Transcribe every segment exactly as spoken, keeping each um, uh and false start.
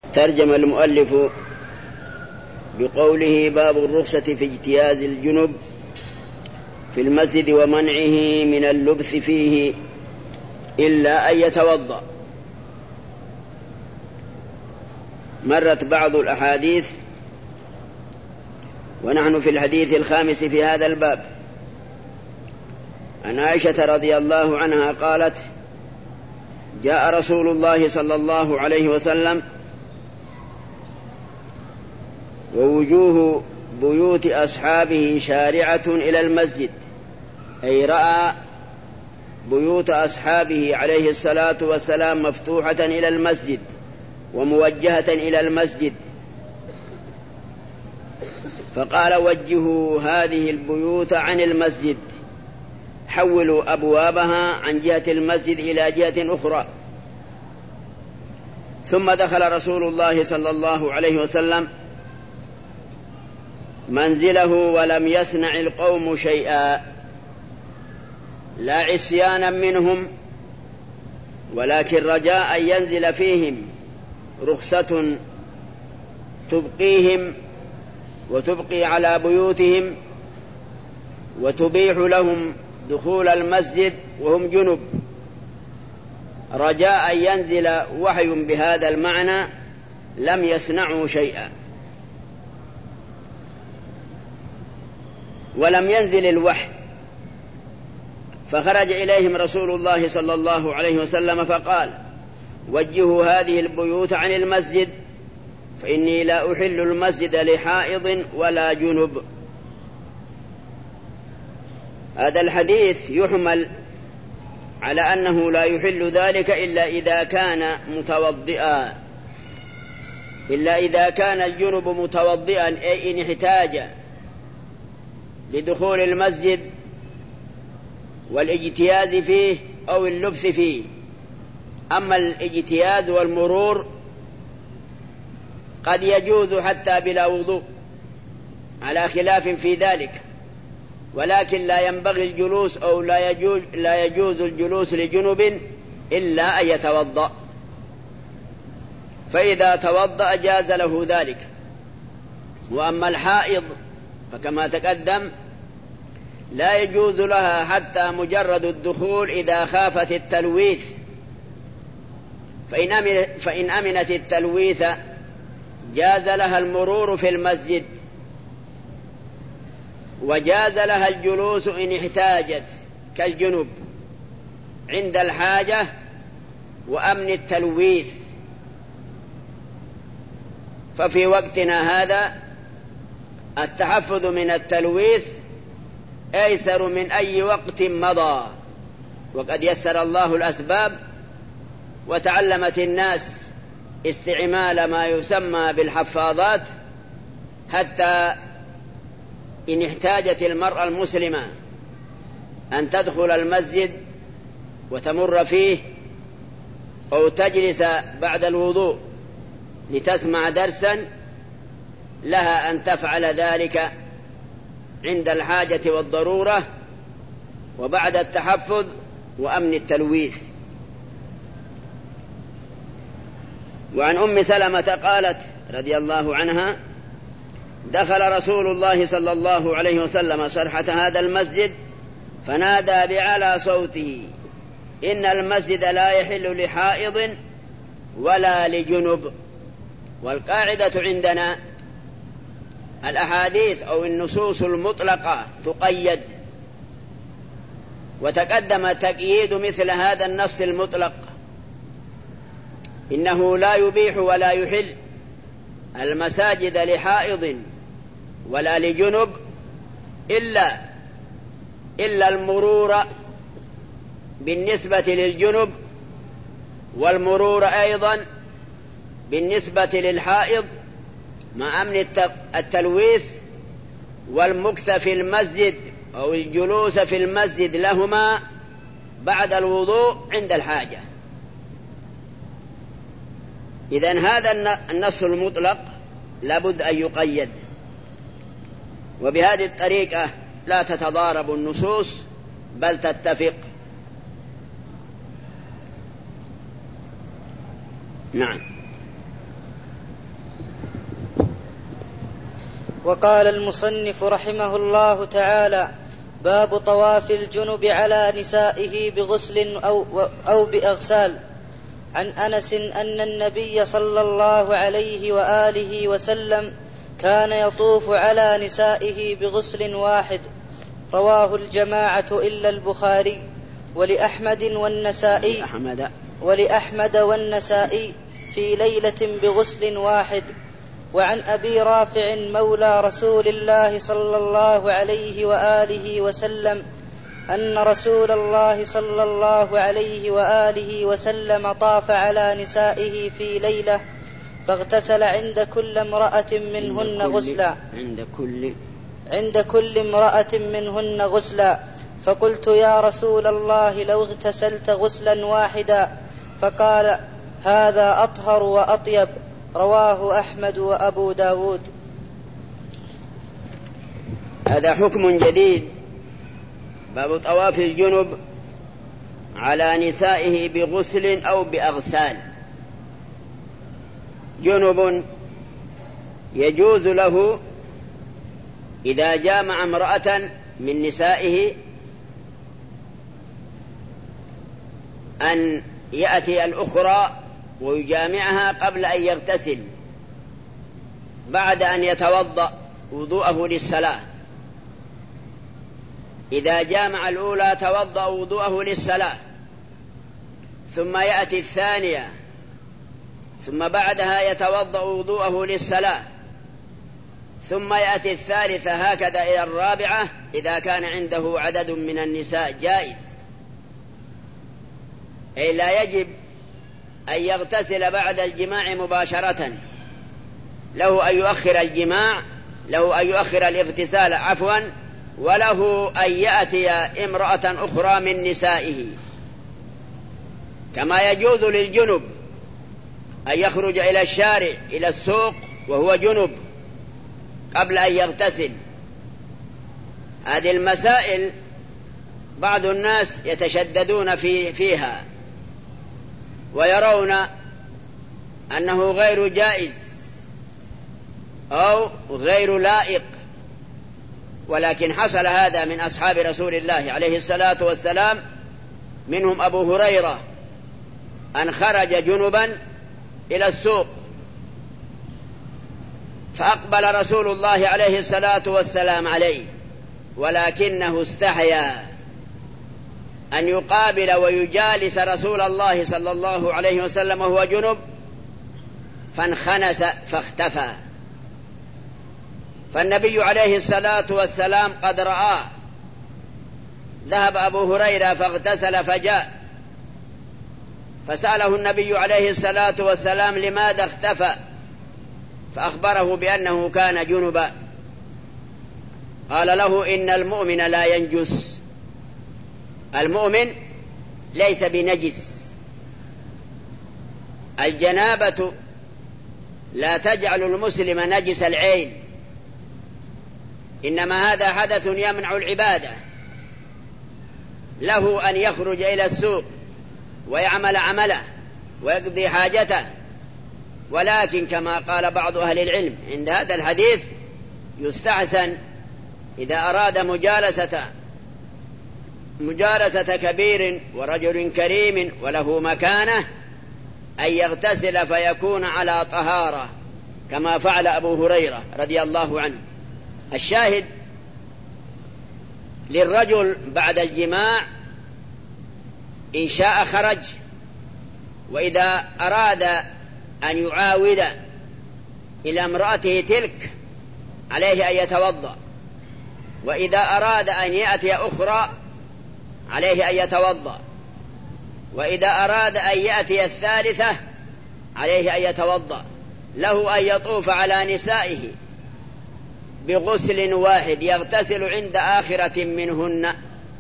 ترجم المؤلف بقوله: باب الرخصة في اجتياز الجنب في المسجد ومنعه من اللبث فيه إلا أن يتوضأ. مرت بعض الأحاديث ونحن في الحديث الخامس في هذا الباب. عن عائشة رضي الله عنها قالت: جاء رسول الله صلى الله عليه وسلم ووجوه بيوت أصحابه شارعة إلى المسجد، أي رأى بيوت أصحابه عليه الصلاة والسلام مفتوحة إلى المسجد وموجهة إلى المسجد، فقال: وجهوا هذه البيوت عن المسجد، حولوا أبوابها عن جهة المسجد إلى جهة أخرى. ثم دخل رسول الله صلى الله عليه وسلم منزله ولم يصنع القوم شيئا، لا عصيانا منهم، ولكن رجاء أن ينزل فيهم رخصة تبقيهم وتبقي على بيوتهم وتبيح لهم دخول المسجد وهم جنب، رجاء أن ينزل وحي بهذا المعنى، لم يصنعوا شيئا. ولم ينزل الوحي، فخرج إليهم رسول الله صلى الله عليه وسلم فقال: وجهوا هذه البيوت عن المسجد، فإني لا أحل المسجد لحائض ولا جنب. هذا الحديث يحمل على أنه لا يحل ذلك إلا إذا كان متوضئا، إلا إذا كان الجنب متوضئا، أي إن احتاج لدخول المسجد والاجتياز فيه أو اللبس فيه. أما الاجتياز والمرور قد يجوز حتى بلا وضوء، على خلاف في ذلك، ولكن لا ينبغي الجلوس أو لا يجوز, لا يجوز الجلوس لجنب إلا أن يتوضأ، فإذا توضأ جاز له ذلك. وأما الحائض فكما تقدم لا يجوز لها حتى مجرد الدخول إذا خافت التلويث، فإن, أمن فإن أمنت التلويث جاز لها المرور في المسجد، وجاز لها الجلوس إن احتاجت كالجنب عند الحاجة وأمن التلويث. ففي وقتنا هذا التحفظ من التلويث أيسر من أي وقت مضى، وقد يسر الله الأسباب وتعلمت الناس استعمال ما يسمى بالحفاظات، حتى إن احتاجت المرأة المسلمة أن تدخل المسجد وتمر فيه أو تجلس بعد الوضوء لتسمع درسا، لها أن تفعل ذلك عند الحاجة والضرورة وبعد التحفظ وأمن التلويث. وعن أم سلمة قالت رضي الله عنها: دخل رسول الله صلى الله عليه وسلم صرحة هذا المسجد فنادى بعلى صوته: إن المسجد لا يحل لحائض ولا لجنب. والقاعدة عندنا الأحاديث أو النصوص المطلقة تقيد، وتقدم تقييد مثل هذا النص المطلق، إنه لا يبيح ولا يحل المساجد لحائض ولا لجنب إلا إلا المرور بالنسبة للجنب، والمرور أيضا بالنسبة للحائض مع أمن التلويث، والمكث في المسجد أو الجلوس في المسجد لهما بعد الوضوء عند الحاجة. إذن هذا النص المطلق لابد أن يقيد، وبهذه الطريقة لا تتضارب النصوص بل تتفق. نعم. وقال المصنف رحمه الله تعالى: باب طواف الجنب على نسائه بغسل أو, أو بأغسال. عن أنس أن النبي صلى الله عليه وآله وسلم كان يطوف على نسائه بغسل واحد. رواه الجماعة إلا البخاري ولأحمد والنسائي ولأحمد والنسائي في ليلة بغسل واحد. وعن أبي رافع مولى رسول الله صلى الله عليه وآله وسلم أن رسول الله صلى الله عليه وآله وسلم طاف على نسائه في ليلة فاغتسل عند كل امرأة منهن غسلا عند كل عند كل امرأة منهن غسلا فقلت: يا رسول الله لو اغتسلت غسلا واحدا. فقال: هذا أطهر وأطيب. رواه أحمد وأبو داود. هذا حكم جديد، باب طواف الجنب على نسائه بغسل أو بأغسال. جنب يجوز له إذا جامع امرأة من نسائه أن يأتي الأخرى ويجامعها قبل أن يغتسل بعد أن يتوضأ وضوءه للصلاة. إذا جامع الأولى توضأ وضوءه للصلاة، ثم يأتي الثانية، ثم بعدها يتوضأ وضوءه للصلاة، ثم يأتي الثالثة، هكذا إلى الرابعة إذا كان عنده عدد من النساء جائز. أي لا يجب أن يغتسل بعد الجماع مباشرة، له أن يؤخر الجماع، له أن يؤخر الاغتسال عفوا، وله أن يأتي امرأة أخرى من نسائه. كما يجوز للجنب أن يخرج إلى الشارع إلى السوق وهو جنب قبل أن يغتسل. هذه المسائل بعض الناس يتشددون في فيها ويرون أنه غير جائز أو غير لائق، ولكن حصل هذا من أصحاب رسول الله عليه الصلاة والسلام، منهم أبو هريرة أن خرج جنبا إلى السوق فأقبل رسول الله عليه الصلاة والسلام عليه، ولكنه استحيا أن يقابل ويجالس رسول الله صلى الله عليه وسلم وهو جنب، فانخنس فاختفى. فالنبي عليه الصلاة والسلام قد رآه، ذهب أبو هريرة فاغتسل فجاء، فسأله النبي عليه الصلاة والسلام لماذا اختفى، فأخبره بأنه كان جنبا. قال له: إن المؤمن لا ينجس، المؤمن ليس بنجس. الجنابة لا تجعل المسلم نجس العين، إنما هذا حدث يمنع العبادة. له أن يخرج إلى السوق ويعمل عمله ويقضي حاجته، ولكن كما قال بعض أهل العلم عند هذا الحديث يستحسن إذا أراد مجالسة مجالسة كبير ورجل كريم وله مكانة أن يغتسل فيكون على طهارة كما فعل أبو هريرة رضي الله عنه. الشاهد للرجل بعد الجماع إن شاء خرج، وإذا أراد أن يعاود إلى امرأته تلك عليه أن يتوضأ، وإذا أراد أن يأتي أخرى عليه أن يتوضأ، وإذا أراد أن يأتي الثالثة عليه أن يتوضأ. له أن يطوف على نسائه بغسل واحد يغتسل عند آخرة منهن.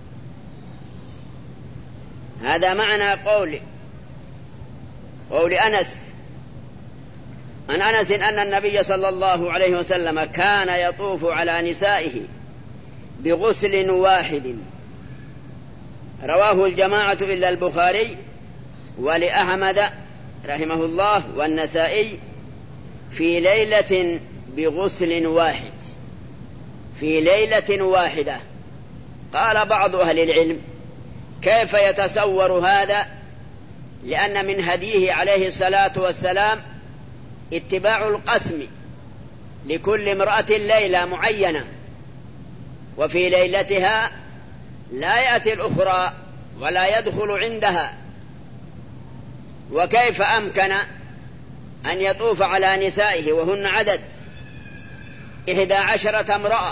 هذا معنى قول قول أنس عن أنس أن النبي صلى الله عليه وسلم كان يطوف على نسائه بغسل واحد. رواه الجماعة إلا البخاري ولأحمد رحمه الله والنسائي في ليلة بغسل واحد. في ليلة واحدة. قال بعض أهل العلم: كيف يتصور هذا؟ لأن من هديه عليه الصلاة والسلام اتباع القسم لكل امرأة ليلة معينة، وفي ليلتها لا يأتي الأخرى ولا يدخل عندها. وكيف أمكن أن يطوف على نسائه وهن عدد إحدى عشرة امرأة؟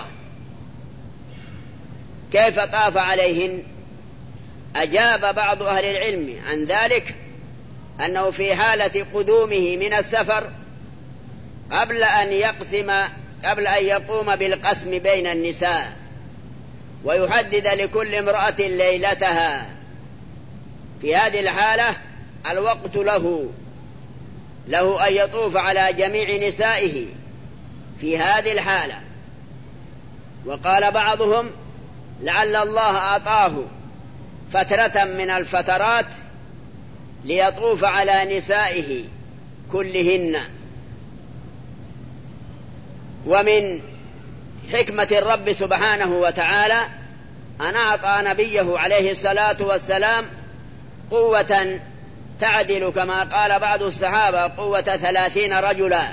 كيف طاف عليهن؟ أجاب بعض أهل العلم عن ذلك أنه في حالة قدومه من السفر قبل أن يقسم قبل أن يقوم بالقسم بين النساء ويحدد لكل امرأة ليلتها، في هذه الحالة الوقت له له أن يطوف على جميع نسائه في هذه الحالة. وقال بعضهم: لعل الله أعطاه فترة من الفترات ليطوف على نسائه كلهن. ومن حكمة الرب سبحانه وتعالى أن أعطى نبيه عليه الصلاة والسلام قوة تعدل كما قال بعض الصحابة قوة ثلاثين رجلا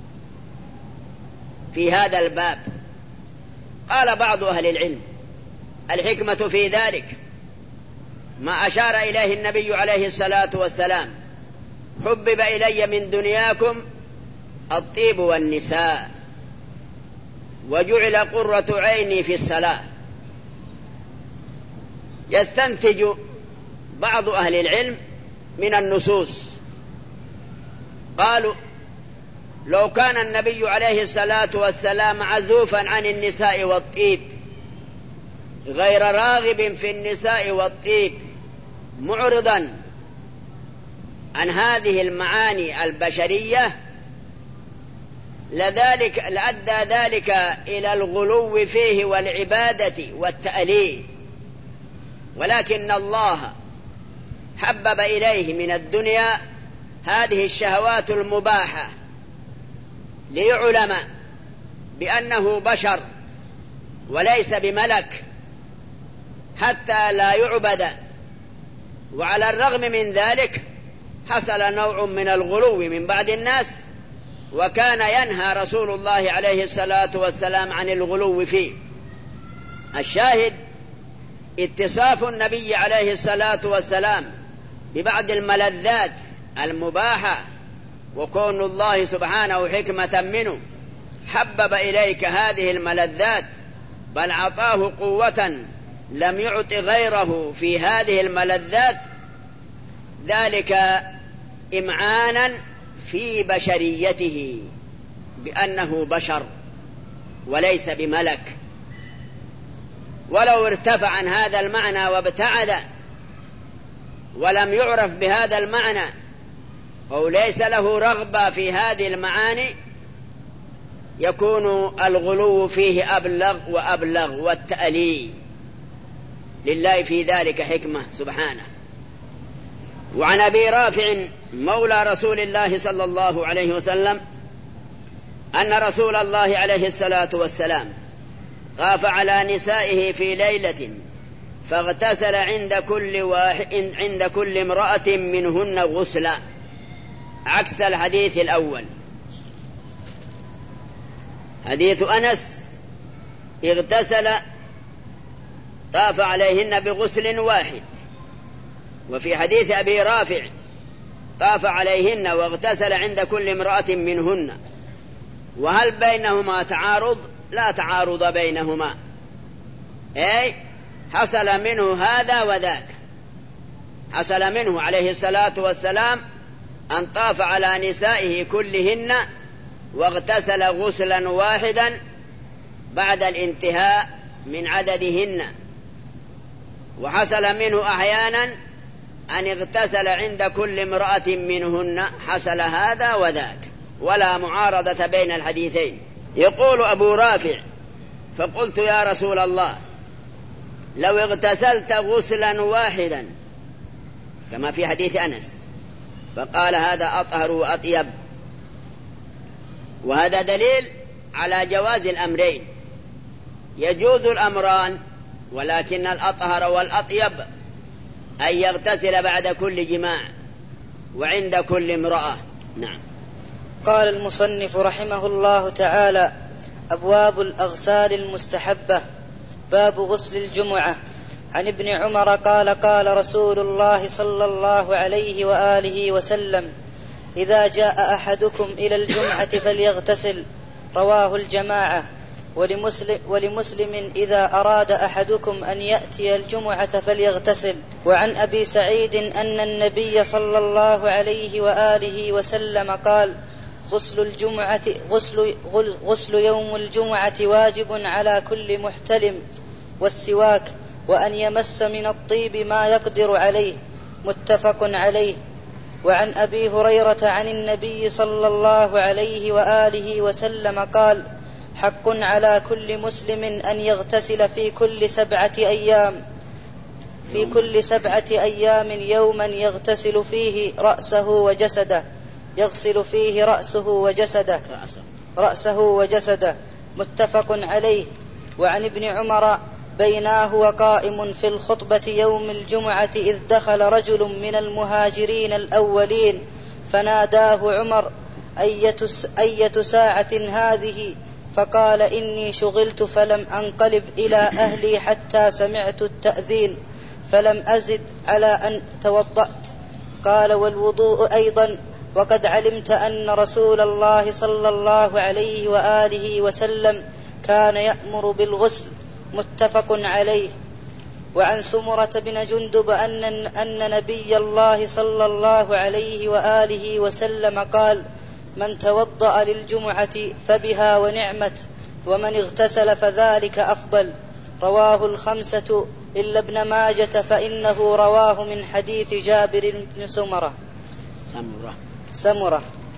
في هذا الباب. قال بعض أهل العلم: الحكمة في ذلك ما أشار إليه النبي عليه الصلاة والسلام: حبب إلي من دنياكم الطيب والنساء وجعل قرة عيني في الصلاة. يستنتج بعض أهل العلم من النصوص، قالوا: لو كان النبي عليه الصلاة والسلام عزوفا عن النساء والطيب غير راغب في النساء والطيب معرضا عن هذه المعاني البشرية لذلك لأدى ذلك إلى الغلو فيه والعبادة والتأليه. ولكن الله حبب إليه من الدنيا هذه الشهوات المباحة ليعلم بأنه بشر وليس بملك حتى لا يعبد. وعلى الرغم من ذلك حصل نوع من الغلو من بعض الناس، وكان ينهى رسول الله عليه الصلاة والسلام عن الغلو فيه. الشاهد اتصاف النبي عليه الصلاة والسلام ببعض الملذات المباحة، وكون الله سبحانه حكمة منه حبب إليك هذه الملذات، بل عطاه قوة لم يعط غيره في هذه الملذات، ذلك إمعانا في بشريته بأنه بشر وليس بملك. ولو ارتفع عن هذا المعنى وابتعد ولم يعرف بهذا المعنى أو ليس له رغبة في هذه المعاني يكون الغلو فيه أبلغ وأبلغ والتأليه. لله في ذلك حكمة سبحانه. وعن أبي رافع مولى رسول الله صلى الله عليه وسلم أن رسول الله عليه الصلاة والسلام طاف على نسائه في ليلة فاغتسل عند كل واحد عند كل امرأة منهن غسلا، عكس الحديث الأول. حديث أنس اغتسل طاف عليهن بغسل واحد، وفي حديث أبي رافع طاف عليهن واغتسل عند كل امرأة منهن. وهل بينهما تعارض؟ لا تعارض بينهما، أي حصل منه هذا وذاك. حصل منه عليه الصلاة والسلام أن طاف على نسائه كلهن واغتسل غسلا واحدا بعد الانتهاء من عددهن، وحصل منه أحيانا أن اغتسل عند كل امرأة منهن. حصل هذا وذاك ولا معارضة بين الحديثين. يقول أبو رافع: فقلت يا رسول الله لو اغتسلت غسلا واحدا كما في حديث أنس، فقال هذا أطهر وأطيب. وهذا دليل على جواز الأمرين، يجوز الأمران، ولكن الأطهر والأطيب أن يغتسل بعد كل جماع وعند كل امرأة. نعم. قال المصنف رحمه الله تعالى: أبواب الأغسال المستحبة. باب غسل الجمعة. عن ابن عمر قال: قال رسول الله صلى الله عليه وآله وسلم: إذا جاء أحدكم إلى الجمعة فليغتسل. رواه الجماعة. ولمسلم, ولمسلم: إذا أراد أحدكم أن يأتي الجمعة فليغتسل. وعن أبي سعيد أن النبي صلى الله عليه وآله وسلم قال: غسل الجمعة غسل, غسل يوم الجمعة واجب على كل محتلم، والسواك، وأن يمس من الطيب ما يقدر عليه. متفق عليه. وعن أبي هريرة عن النبي صلى الله عليه وآله وسلم قال: حق على كل مسلم أن يغتسل في كل سبعة أيام في كل سبعة أيام يوما يغتسل فيه رأسه وجسده يغسل فيه رأسه وجسده رأسه وجسده. متفق عليه. وعن ابن عمر: بيناه وقائم في الخطبة يوم الجمعة إذ دخل رجل من المهاجرين الأولين فناداه عمر: أية ساعة هذه؟ فقال: إني شغلت فلم أنقلب إلى أهلي حتى سمعت التأذين فلم أزد على أن توضأت. قال: والوضوء أيضا، وقد علمت أن رسول الله صلى الله عليه وآله وسلم كان يأمر بالغسل. متفق عليه. وعن سمرة بن جندب أن, أن نبي الله صلى الله عليه وآله وسلم قال: من توضأ للجمعة فبها ونعمت، ومن اغتسل فذلك أفضل. رواه الخمسة إلا ابن ماجة فإنه رواه من حديث جابر بن سمرة سمرة سمرة.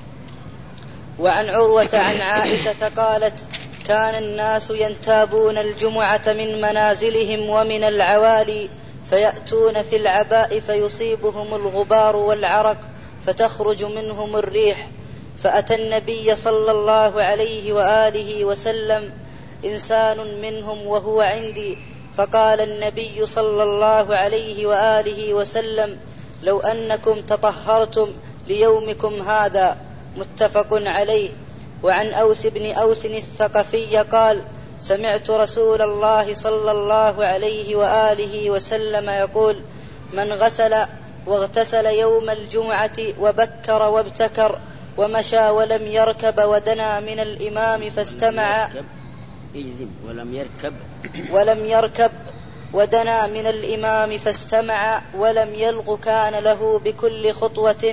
وعن عروة عن عائشة قالت: كان الناس ينتابون الجمعة من منازلهم ومن العوالي فيأتون في العباء فيصيبهم الغبار والعرق فتخرج منهم الريح، فأتى النبي صلى الله عليه وآله وسلم إنسان منهم وهو عندي، فقال النبي صلى الله عليه وآله وسلم: لو أنكم تطهرتم ليومكم هذا. متفق عليه. وعن أوس بن أوس الثقفي قال: سمعت رسول الله صلى الله عليه وآله وسلم يقول: من غسل واغتسل يوم الجمعة وبكر وابتكر ومشى ولم يركب ودنا من الإمام فاستمع ولم يركب ولم يركب ودنا من الإمام فاستمع ولم يلغ كان له بكل خطوة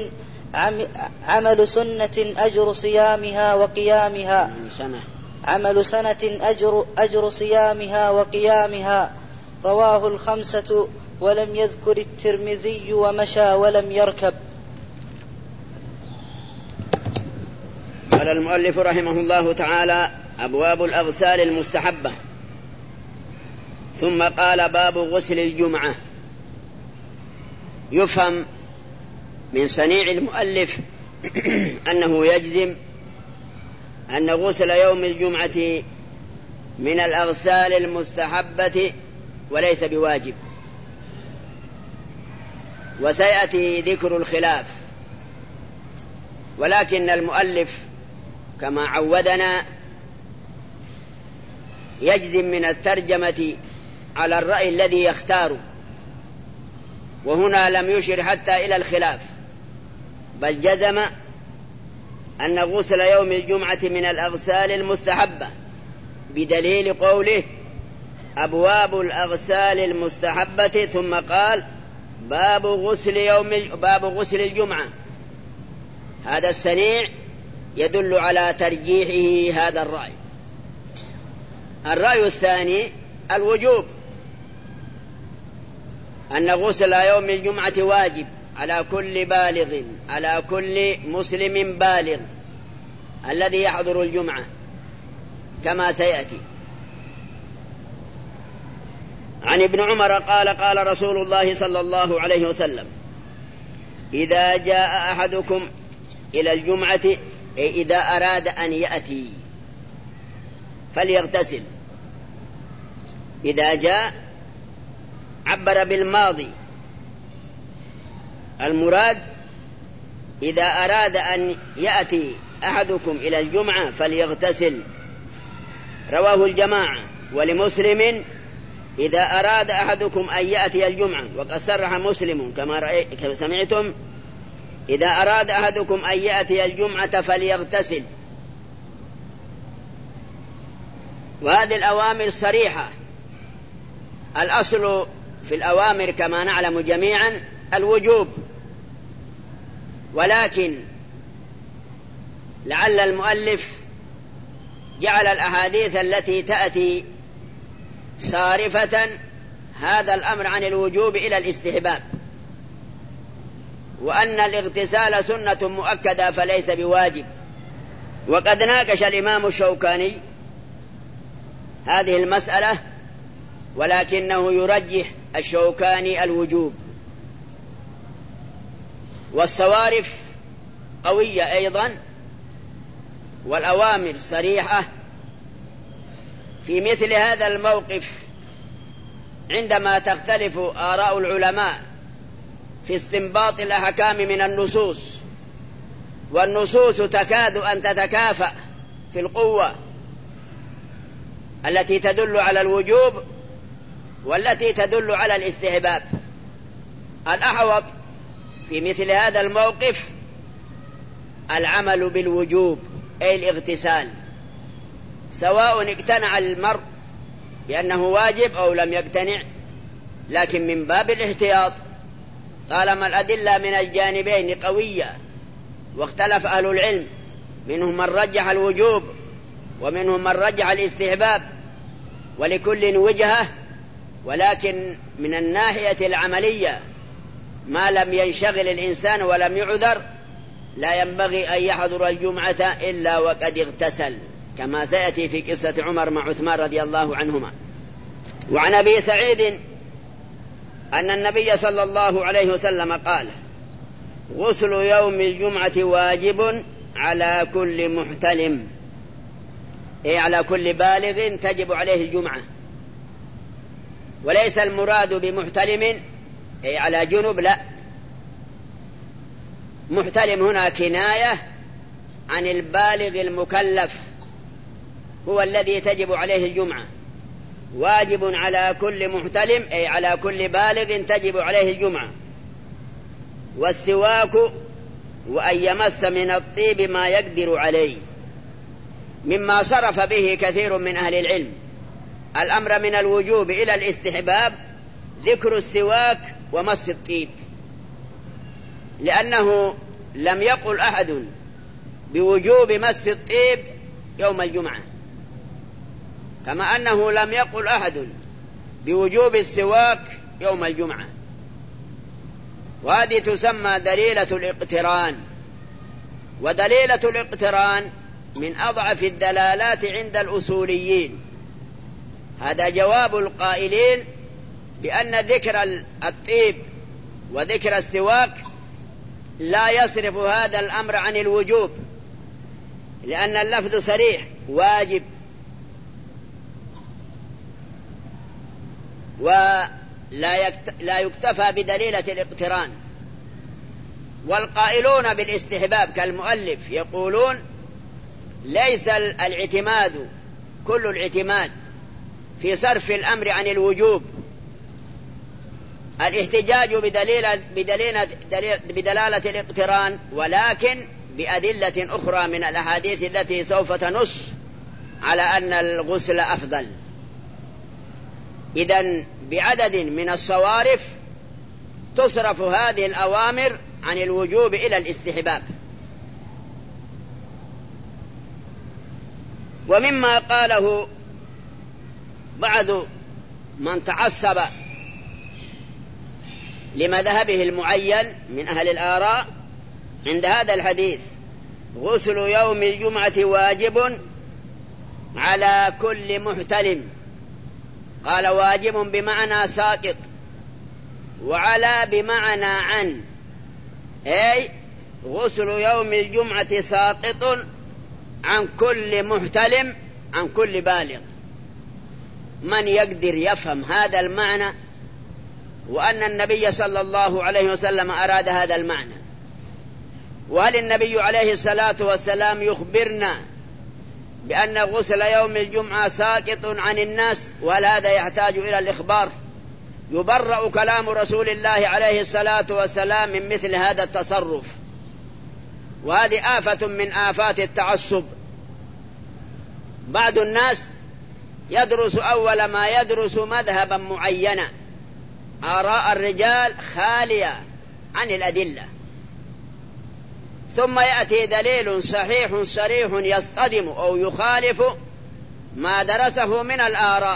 عمل سنة أجر صيامها وقيامها عمل سنة أجر, أجر صيامها وقيامها. رواه الخمسة ولم يذكر الترمذي ومشى ولم يركب. قال المؤلف رحمه الله تعالى: أبواب الأغسال المستحبة. ثم قال: باب غسل الجمعة. يفهم من صنيع المؤلف أنه يجزم أن غسل يوم الجمعة من الأغسال المستحبة وليس بواجب، وسيأتي ذكر الخلاف، ولكن المؤلف كما عودنا يجزم من الترجمة على الرأي الذي يختاره، وهنا لم يشر حتى إلى الخلاف، بل جزم أن غسل يوم الجمعة من الأغسال المستحبة بدليل قوله: أبواب الأغسال المستحبة، ثم قال: باب غسل يوم باب غسل الجمعة. هذا الصنيع يدل على ترجيحه هذا الرأي. الرأي الثاني الوجوب، أن غسل يوم الجمعة واجب على كل بالغ على كل مسلم بالغ الذي يحضر الجمعة كما سيأتي. عن ابن عمر قال: قال رسول الله صلى الله عليه وسلم: إذا جاء أحدكم إلى الجمعة، أي إذا أراد أن يأتي، فليغتسل. إذا جاء عبر بالماضي. المراد إذا أراد أن يأتي أحدكم إلى الجمعة فليغتسل، رواه الجماعة. ولمسلم إذا أراد أحدكم أن يأتي الجمعة، وقد صرح مسلم كما سمعتم إذا أراد أحدكم أن يأتي الجمعة فليغتسل. وهذه الأوامر صريحة. الأصل في الأوامر كما نعلم جميعا الوجوب، ولكن لعل المؤلف جعل الأحاديث التي تأتي صارفة هذا الأمر عن الوجوب إلى الاستحباب، وأن الاغتسال سنة مؤكدة فليس بواجب. وقد ناقش الإمام الشوكاني هذه المسألة، ولكنه يرجح الشوكاني الوجوب. والصوارف قوية أيضا، والأوامر صريحة في مثل هذا الموقف. عندما تختلف آراء العلماء في استنباط الأحكام من النصوص، والنصوص تكاد أن تتكافأ في القوة التي تدل على الوجوب والتي تدل على الاستحباب، الأحوط في مثل هذا الموقف العمل بالوجوب، أي الاغتسال، سواء اقتنع المرء بأنه واجب أو لم يقتنع، لكن من باب الاحتياط طالما الأدلة من الجانبين قوية. واختلف أهل العلم، منهم من رجح الوجوب ومنهم من رجح الاستحباب، ولكل وجهة، ولكن من الناحية العملية ما لم ينشغل الإنسان ولم يعذر لا ينبغي أن يحضر الجمعة إلا وقد اغتسل، كما سيأتي في قصة عمر مع عثمان رضي الله عنهما. وعن أبي سعيد أن النبي صلى الله عليه وسلم قال: غسل يوم الجمعة واجب على كل محتلم، أي على كل بالغ تجب عليه الجمعة. وليس المراد بمحتلم أي على جنب، لا، محتلم هنا كناية عن البالغ المكلف، هو الذي تجب عليه الجمعة. واجب على كل محتلم أي على كل بالغ تجب عليه الجمعة. والسواك وأن يمس من الطيب ما يقدر عليه، مما صرف به كثير من أهل العلم الأمر من الوجوب إلى الاستحباب ذكر السواك ومس الطيب، لأنه لم يقل أحد بوجوب مس الطيب يوم الجمعة، كما أنه لم يقل أحد بوجوب السواك يوم الجمعة. وهذه تسمى دليلة الاقتران. ودليلة الاقتران من أضعف الدلالات عند الأصوليين. هذا جواب القائلين بأن ذكر الطيب وذكر السواك لا يصرف هذا الأمر عن الوجوب، لأن اللفظ صريح واجب. ولا يكتفى بدليلة الاقتران. والقائلون بالاستحباب كالمؤلف يقولون ليس الاعتماد كل الاعتماد في صرف الأمر عن الوجوب الاحتجاج بدليل بدليل بدلالة الاقتران، ولكن بأدلة أخرى من الأحاديث التي سوف تنص على أن الغسل أفضل. إذن بعدد من الصوارف تصرف هذه الأوامر عن الوجوب إلى الاستحباب. ومما قاله بعض من تعصب لمذهبه المعين من أهل الآراء عند هذا الحديث: غسل يوم الجمعة واجب على كل محتلم. قال واجب بمعنى ساقط، وعلى بمعنى عن، أي غسل يوم الجمعة ساقط عن كل محتلم عن كل بالغ. من يقدر يفهم هذا المعنى وأن النبي صلى الله عليه وسلم أراد هذا المعنى؟ وهل النبي عليه الصلاة والسلام يخبرنا بأن غسل يوم الجمعة ساقط عن الناس؟ وهل هذا يحتاج إلى الإخبار؟ يبرأ كلام رسول الله عليه الصلاة والسلام من مثل هذا التصرف، وهذه آفة من آفات التعصب. بعض الناس يدرس أول ما يدرس مذهبا معينا، آراء الرجال خالية عن الأدلة، ثم يأتي دليل صحيح صريح يصطدم أو يخالف ما درسه من الآراء،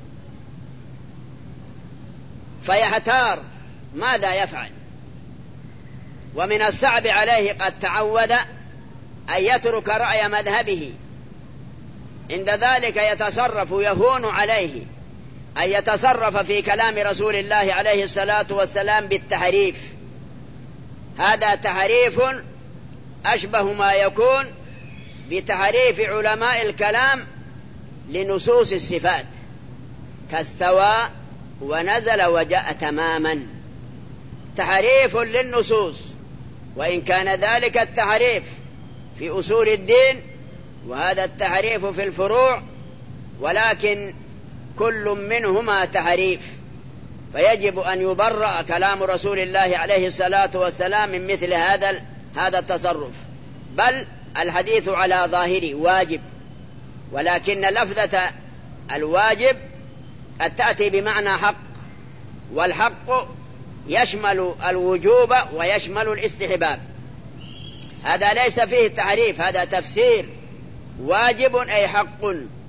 فيحتار ماذا يفعل. ومن الصعب عليه قد تعود أن يترك رأي مذهبه، عند ذلك يتصرف، يهون عليه أن يتصرف في كلام رسول الله عليه الصلاة والسلام بالتحريف. هذا تحريف أشبه ما يكون بتحريف علماء الكلام لنصوص الصفات، كاستوى ونزل وجاء تماما، تحريف للنصوص. وإن كان ذلك التحريف في أصول الدين وهذا التحريف في الفروع، ولكن كل منهما تحريف، فيجب أن يبرأ كلام رسول الله عليه الصلاة والسلام من مثل هذا هذا التصرف. بل الحديث على ظاهره واجب، ولكن لفظة الواجب قد تأتي بمعنى حق، والحق يشمل الوجوب ويشمل الاستحباب. هذا ليس فيه تحريف، هذا تفسير. واجب أي حق.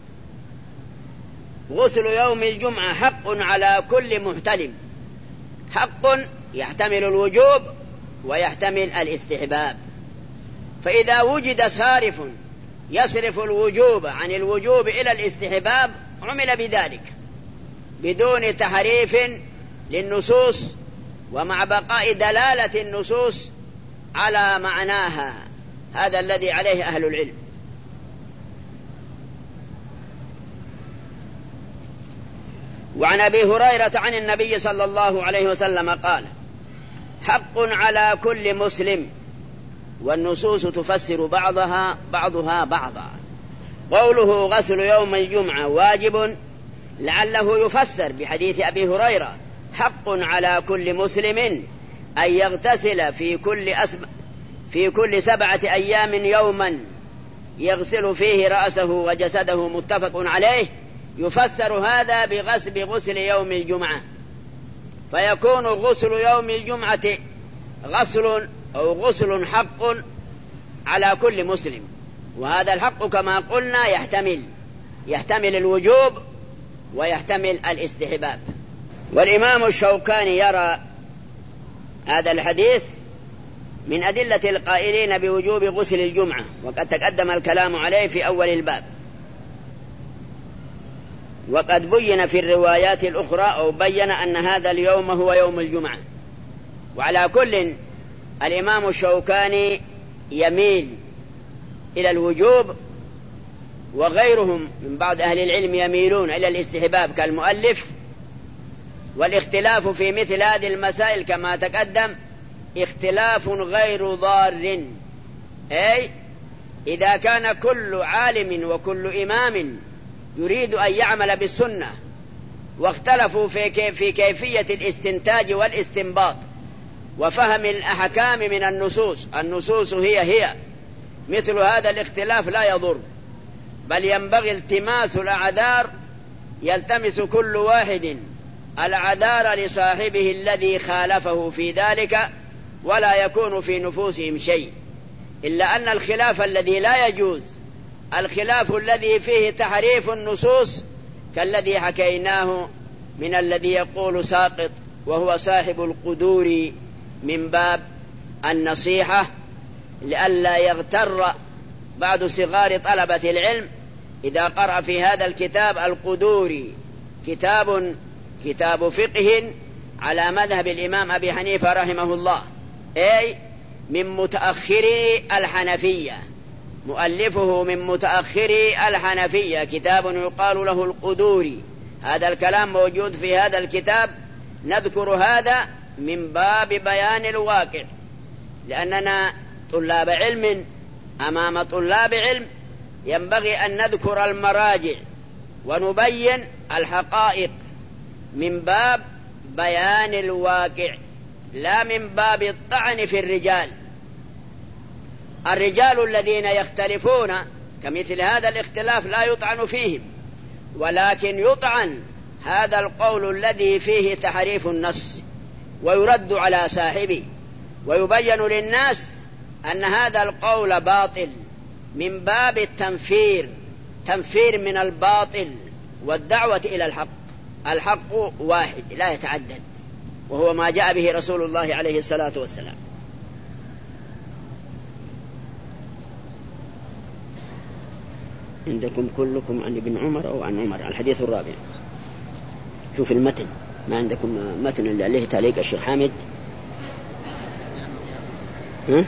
غسل يوم الجمعة حق على كل محتلم، حق يحتمل الوجوب ويحتمل الاستحباب. فإذا وجد صارف يصرف الوجوب عن الوجوب إلى الاستحباب عمل بذلك بدون تحريف للنصوص، ومع بقاء دلالة النصوص على معناها. هذا الذي عليه أهل العلم. وعن أبي هريرة عن النبي صلى الله عليه وسلم قال: حق على كل مسلم، والنصوص تفسر بعضها بعضها بعضا. قوله غسل يوم الجمعة واجب لعله يفسر بحديث أبي هريرة: حق على كل مسلم أن يغتسل في كل أسب في كل سبعة أيام يوما يغسل فيه رأسه وجسده، متفق عليه. يفسر هذا بغسل غسل يوم الجمعة، فيكون غسل يوم الجمعة غسل أو غسل حق على كل مسلم. وهذا الحق كما قلنا يحتمل يحتمل الوجوب ويحتمل الاستحباب. والإمام الشوكاني يرى هذا الحديث من أدلة القائلين بوجوب غسل الجمعة، وقد تقدم الكلام عليه في أول الباب، وقد بين في الروايات الأخرى أو بين أن هذا اليوم هو يوم الجمعة. وعلى كل الإمام الشوكاني يميل إلى الوجوب، وغيرهم من بعض أهل العلم يميلون إلى الاستحباب كالمؤلف. والاختلاف في مثل هذه المسائل كما تقدم اختلاف غير ضار، أي إذا كان كل عالم وكل إمام يريد أن يعمل بالسنة واختلفوا في, كيف في كيفية الاستنتاج والاستنباط وفهم الأحكام من النصوص، النصوص هي هي مثل هذا الاختلاف لا يضر، بل ينبغي التماس الأعذار، يلتمس كل واحد الأعذار لصاحبه الذي خالفه في ذلك، ولا يكون في نفوسهم شيء. إلا أن الخلاف الذي لا يجوز الخلاف الذي فيه تحريف النصوص، كالذي حكيناه من الذي يقول ساقط وهو صاحب القدور، من باب النصيحة لئلا يغتر بعض صغار طلبة العلم إذا قرأ في هذا الكتاب القدوري، كتاب كتاب فقه على مذهب الإمام أبي حنيفة رحمه الله، أي من متأخري الحنفية، مؤلفه من متأخري الحنفية، كتاب يقال له القدوري. هذا الكلام موجود في هذا الكتاب، نذكر هذا من باب بيان الواقع، لأننا طلاب علم أمام طلاب علم، ينبغي أن نذكر المراجع ونبين الحقائق من باب بيان الواقع، لا من باب الطعن في الرجال. الرجال الذين يختلفون كمثل هذا الاختلاف لا يطعن فيهم، ولكن يطعن هذا القول الذي فيه تحريف النص ويرد على صاحبه، ويبين للناس أن هذا القول باطل من باب التنفير، تنفير من الباطل والدعوة إلى الحق. الحق واحد لا يتعدد، وهو ما جاء به رسول الله عليه الصلاة والسلام. عندكم كلكم عن ابن عمر أو عن عمر؟ الحديث الرابع. شوف المتن، ما عندكم متن اللي عليه تعليق الشيخ حامد؟ ها؟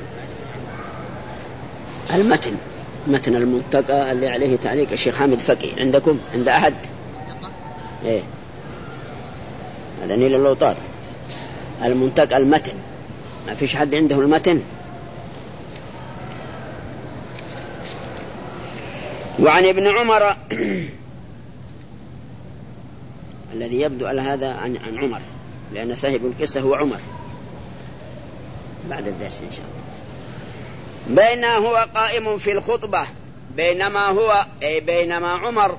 المتن، متن المنتقى اللي عليه تعليق الشيخ حامد فقي عندكم؟ عند أحد؟ ايه هذا نيل اللوطات المنتقى المتن، ما فيش حد عنده المتن؟ وعن ابن عمر الذي يبدو على هذا عن, عن عمر، لأن صاحب القصة هو عمر. بعد الدرس إن شاء الله. بينما هو قائم في الخطبة، بينما هو أي بينما عمر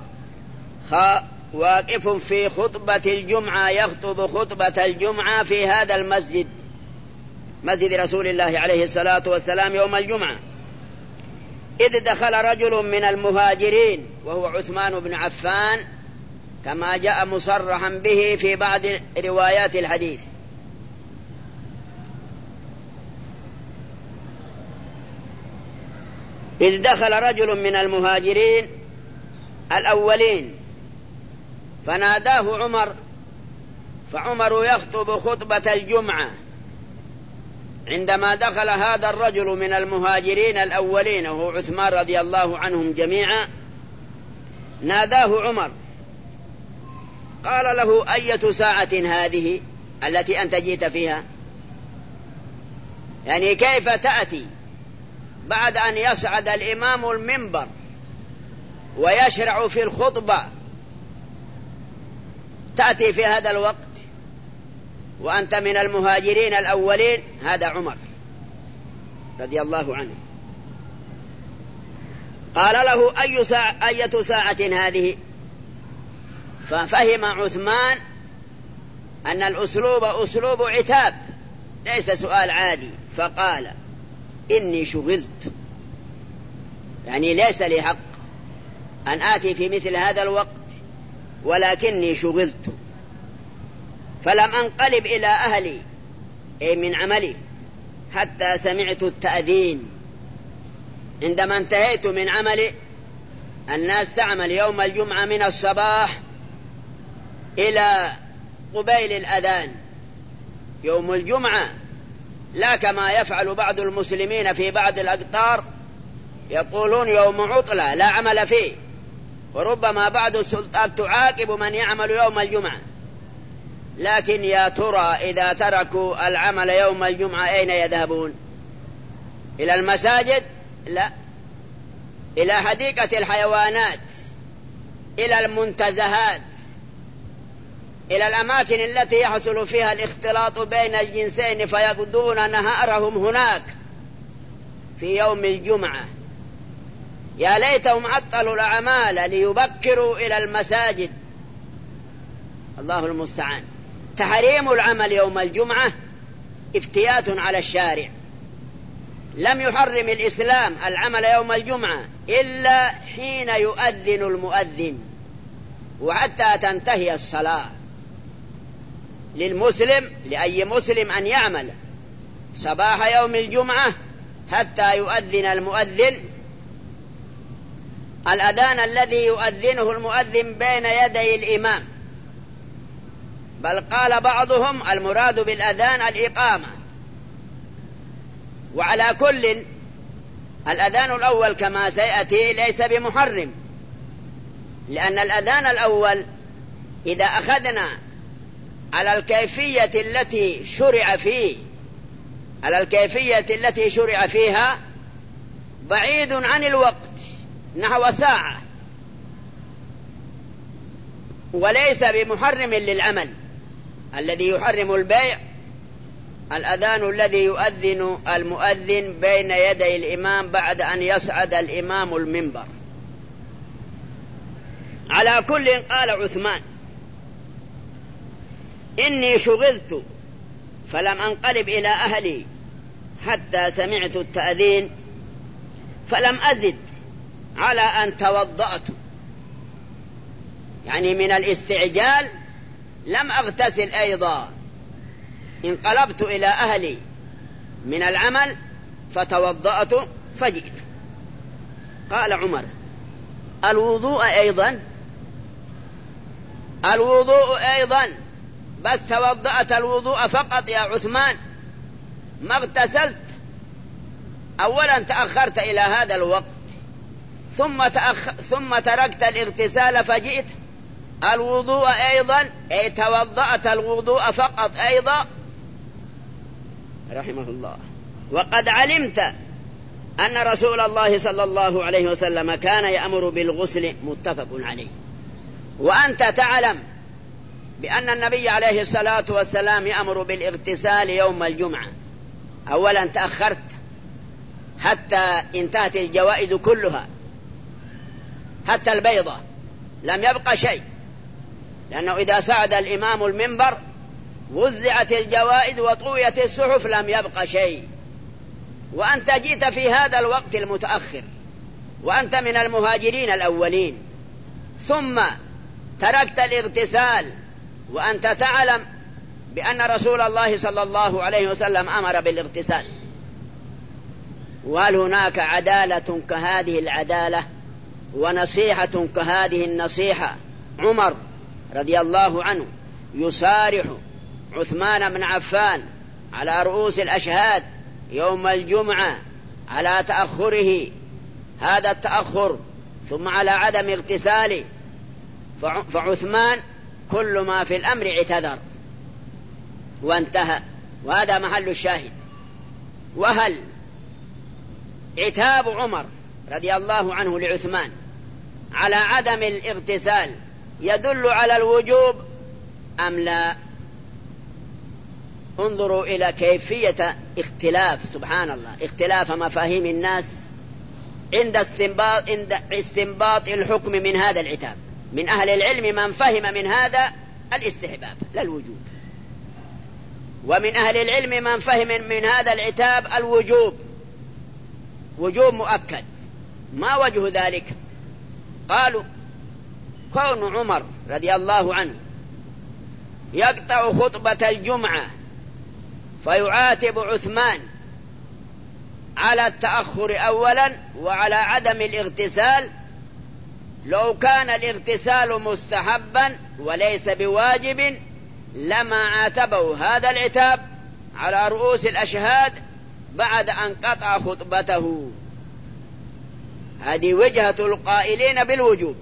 واقف في خطبة الجمعة، يخطب خطبة الجمعة في هذا المسجد، مسجد رسول الله عليه الصلاة والسلام يوم الجمعة، إذ دخل رجل من المهاجرين وهو عثمان بن عفان، كما جاء مصرحا به في بعض روايات الحديث. إذ دخل رجل من المهاجرين الأولين فناداه عمر، فعمر يخطب خطبة الجمعة. عندما دخل هذا الرجل من المهاجرين الأولين وهو عثمان رضي الله عنهم جميعا، ناداه عمر قال له: أية ساعة هذه التي أنت جئت فيها؟ يعني كيف تأتي بعد أن يصعد الإمام المنبر ويشرع في الخطبة، تأتي في هذا الوقت وأنت من المهاجرين الأولين؟ هذا عمر رضي الله عنه. قال له: أي ساعة أية ساعة هذه؟ ففهم عثمان أن الأسلوب أسلوب عتاب ليس سؤال عادي، فقال: إني شغلت، يعني ليس لي حق أن آتي في مثل هذا الوقت، ولكني شغلت، فلم أنقلب إلى أهلي أي من عملي حتى سمعت التأذين. عندما انتهيت من عملي، الناس تعمل يوم الجمعة من الصباح إلى قبيل الأذان يوم الجمعة، لا كما يفعل بعض المسلمين في بعض الأقطار، يقولون يوم عطلة لا عمل فيه، وربما بعض السلطات تعاقب من يعمل يوم الجمعة. لكن يا ترى إذا تركوا العمل يوم الجمعة أين يذهبون؟ إلى المساجد؟ لا، إلى حديقة الحيوانات، إلى المنتزهات، إلى الأماكن التي يحصل فيها الاختلاط بين الجنسين، فيقضون نهارهم هناك في يوم الجمعة. يا ليتهم عطلوا الأعمال ليبكروا إلى المساجد. الله المستعان. تحريم العمل يوم الجمعة افتيات على الشارع. لم يحرم الإسلام العمل يوم الجمعة إلا حين يؤذن المؤذن وحتى تنتهي الصلاة. للمسلم لأي مسلم أن يعمل صباح يوم الجمعة حتى يؤذن المؤذن، الأذان الذي يؤذنه المؤذن بين يدي الإمام، بل قال بعضهم المراد بالأذان الإقامة. وعلى كل الأذان الأول كما سيأتي ليس بمحرم، لأن الأذان الأول إذا أخذنا على الكيفية التي شرع فيه على الكيفية التي شرع فيها بعيد عن الوقت نحو ساعة، وليس بمحرم للعمل. الذي يحرم البيع الأذان الذي يؤذن المؤذن بين يدي الإمام بعد أن يصعد الإمام المنبر. على كل قال عثمان: إني شغلت فلم أنقلب إلى أهلي حتى سمعت التأذين فلم أزد على أن توضأت، يعني من الاستعجال لم أغتسل أيضا، انقلبت إلى أهلي من العمل فتوضأت فجئت. قال عمر: الوضوء أيضا الوضوء أيضا بس توضأت الوضوء فقط يا عثمان، ما اغتسلت؟ أولا تأخرت إلى هذا الوقت ثم, تأخ... ثم تركت الاغتسال فجئت. الوضوء أيضا أي توضأت الوضوء فقط أيضا. رحمه الله. وقد علمت أن رسول الله صلى الله عليه وسلم كان يأمر بالغسل، متفق عليه. وأنت تعلم بأن النبي عليه الصلاة والسلام يأمر بالاغتسال يوم الجمعة. أولا تأخرت حتى انتهت الجوائز كلها، حتى البيضة لم يبقى شيء، لأنه إذا صعد الإمام المنبر وزعت الجوائز وطويت الصحف لم يبقى شيء. وأنت جئت في هذا الوقت المتأخر وأنت من المهاجرين الأولين، ثم تركت الاغتسال وأنت تعلم بأن رسول الله صلى الله عليه وسلم أمر بالاغتسال. وهل هناك عدالة كهذه العدالة ونصيحة كهذه النصيحة؟ عمر رضي الله عنه يصارح عثمان بن عفان على رؤوس الأشهاد يوم الجمعة على تأخره هذا التأخر، ثم على عدم اغتساله، فعثمان كل ما في الأمر اعتذر وانتهى، وهذا محل الشاهد. وهل عتاب عمر رضي الله عنه لعثمان على عدم الاغتسال يدل على الوجوب أم لا؟ انظروا إلى كيفية اختلاف، سبحان الله، اختلاف مفاهيم الناس عند استنباط, عند استنباط الحكم من هذا العتاب. من أهل العلم من فهم من هذا الاستحباب لا الوجوب، ومن أهل العلم من فهم من هذا العتاب الوجوب، وجوب مؤكد. ما وجه ذلك؟ قالوا: كون عمر رضي الله عنه يقطع خطبة الجمعة فيعاتب عثمان على التأخر أولا وعلى عدم الاغتسال، لو كان الاغتسال مستحبا وليس بواجب لما عاتبه هذا العتاب على رؤوس الأشهاد بعد أن قطع خطبته. هذه وجهة القائلين بالوجوب.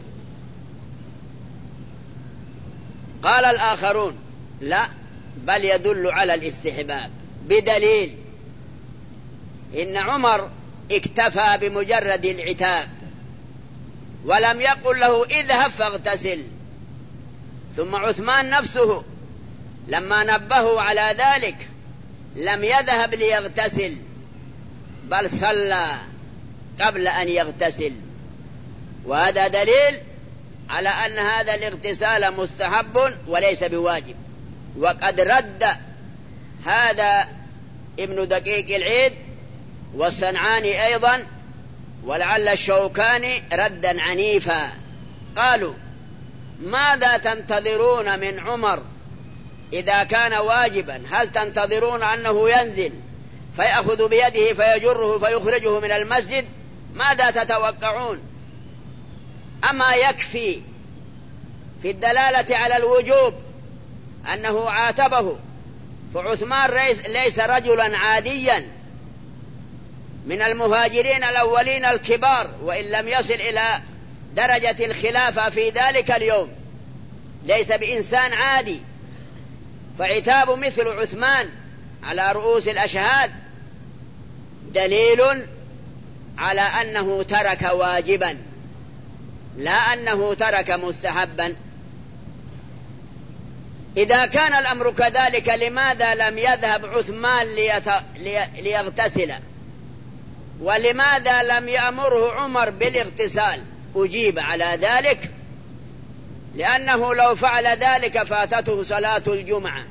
قال الآخرون: لا، بل يدل على الاستحباب، بدليل إن عمر اكتفى بمجرد العتاب ولم يقل له اذهب فاغتسل. ثم عثمان نفسه لما نبهه على ذلك لم يذهب ليغتسل، بل صلى قبل أن يغتسل. وهذا دليل على أن هذا الاغتسال مستحب وليس بواجب. وقد رد هذا ابن دقيق العيد والصنعاني أيضا، ولعل الشوكاني ردا عنيفا. قالوا: ماذا تنتظرون من عمر إذا كان واجبا؟ هل تنتظرون أنه ينزل فيأخذ بيده فيجره فيخرجه من المسجد؟ ماذا تتوقعون؟ أما يكفي في الدلالة على الوجوب أنه عاتبه، فعثمان ليس رجلا عاديا من المهاجرين الأولين الكبار، وإن لم يصل إلى درجة الخلافة في ذلك اليوم، ليس بإنسان عادي. فعتاب مثل عثمان على رؤوس الأشهاد دليل على أنه ترك واجبا لا أنه ترك مستحبا. إذا كان الأمر كذلك لماذا لم يذهب عثمان ليت... لي... ليغتسل؟ ولماذا لم يأمره عمر بالاغتسال؟ أجيب على ذلك لأنه لو فعل ذلك فاتته صلاة الجمعة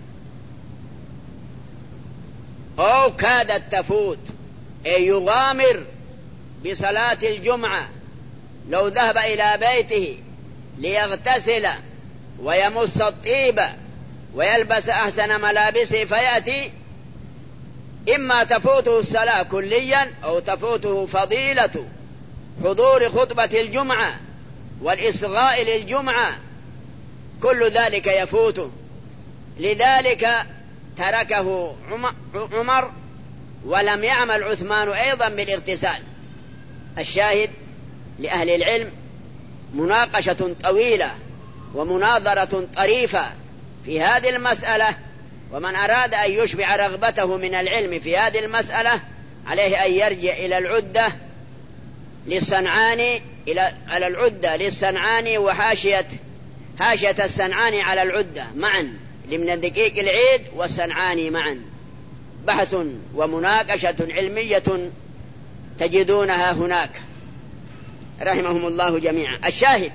أو كادت تفوت، أي يغامر بصلاة الجمعة. لو ذهب إلى بيته ليغتسل ويمص الطيب ويلبس أحسن ملابسه فيأتي، إما تفوته الصلاة كليا أو تفوته فضيلة حضور خطبة الجمعة والإصغاء للجمعة، كل ذلك يفوته. لذلك تركه عمر ولم يعمل عثمان أيضا بالاغتسال. الشاهد لأهل العلم مناقشة طويلة ومناظرة طريفة في هذه المسألة، ومن أراد أن يشبع رغبته من العلم في هذه المسألة عليه أن يرجع إلى العدة للصنعاني إلى على العدة للصنعاني وحاشية حاشية الصنعاني على العدة معا، لمن الدقيق العيد والصنعاني معا، بحث ومناقشة علمية تجدونها هناك رحمهم الله جميعا. الشاهد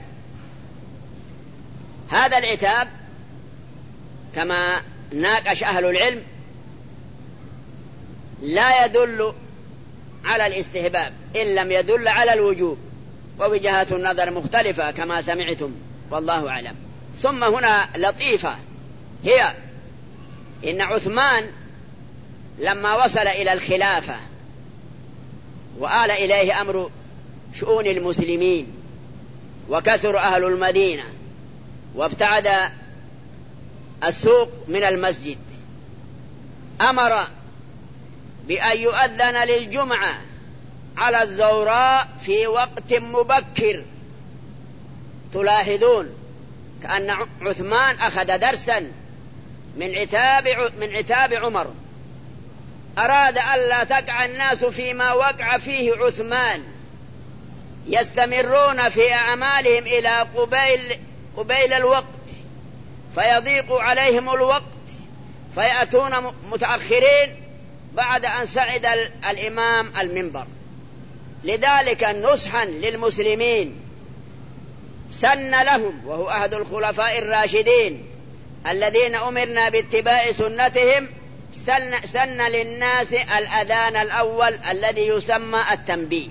هذا العتاب كما ناقش أهل العلم لا يدل على الاستحباب إن لم يدل على الوجوب، ووجهات النظر مختلفة كما سمعتم والله أعلم. ثم هنا لطيفة، هي إن عثمان لما وصل إلى الخلافة وآل إليه أمر شؤون المسلمين وكثر أهل المدينة وابتعد السوق من المسجد، أمر بأن يؤذن للجمعة على الزوراء في وقت مبكر. تلاحظون كأن عثمان أخذ درسا من عتاب من عتاب عمر، أراد ألا تقع الناس فيما وقع فيه عثمان، يستمرون في أعمالهم إلى قبيل قبيل الوقت فيضيق عليهم الوقت فيأتون متأخرين بعد أن صعد الإمام المنبر. لذلك نصحا للمسلمين سن لهم، وهو أحد الخلفاء الراشدين الذين أمرنا باتباع سنتهم، سن, سن للناس الأذان الأول الذي يسمى التنبيه،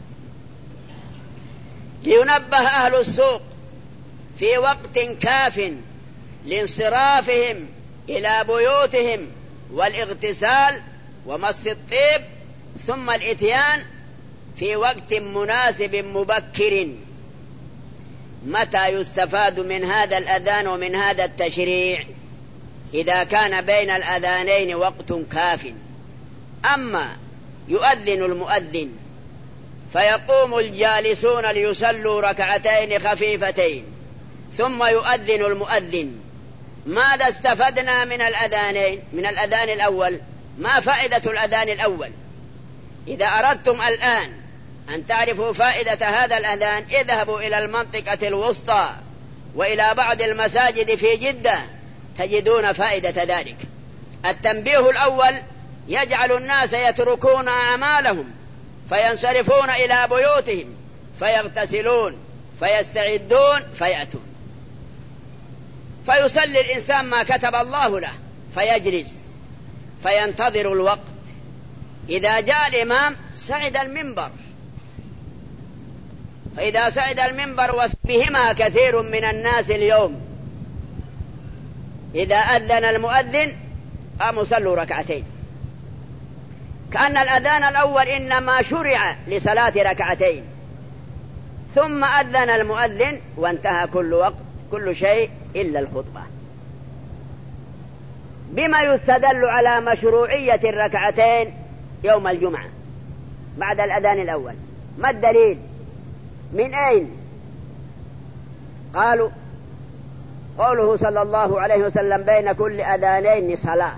لينبه أهل السوق في وقت كاف لانصرافهم إلى بيوتهم والاغتسال ومس الطيب، ثم الإتيان في وقت مناسب مبكر. متى يستفاد من هذا الأذان ومن هذا التشريع؟ إذا كان بين الأذانين وقت كاف. أما يؤذن المؤذن فيقوم الجالسون ليصلوا ركعتين خفيفتين ثم يؤذن المؤذن، ماذا استفدنا من الأذانين من الأذان الأول؟ ما فائدة الأذان الأول؟ إذا أردتم الآن أن تعرفوا فائدة هذا الأذان اذهبوا إلى المنطقة الوسطى وإلى بعض المساجد في جدة تجدون فائدة ذلك. التنبيه الأول يجعل الناس يتركون أعمالهم فينصرفون إلى بيوتهم فيغتسلون فيستعدون فيأتون، فيصلي الإنسان ما كتب الله له فيجلس فينتظر الوقت. إذا جاء الإمام صعد المنبر، فإذا صعد المنبر وبهما كثير من الناس اليوم، إذا أذن المؤذن قاموا صلوا ركعتين، كأن الأذان الأول إنما شرع لصلاة ركعتين، ثم أذن المؤذن وانتهى كل وقت كل شيء إلا الخطبة. بما يستدل على مشروعية الركعتين يوم الجمعة بعد الأذان الأول؟ ما الدليل؟ من أين؟ قالوا قوله صلى الله عليه وسلم بين كل أذانين صلاة،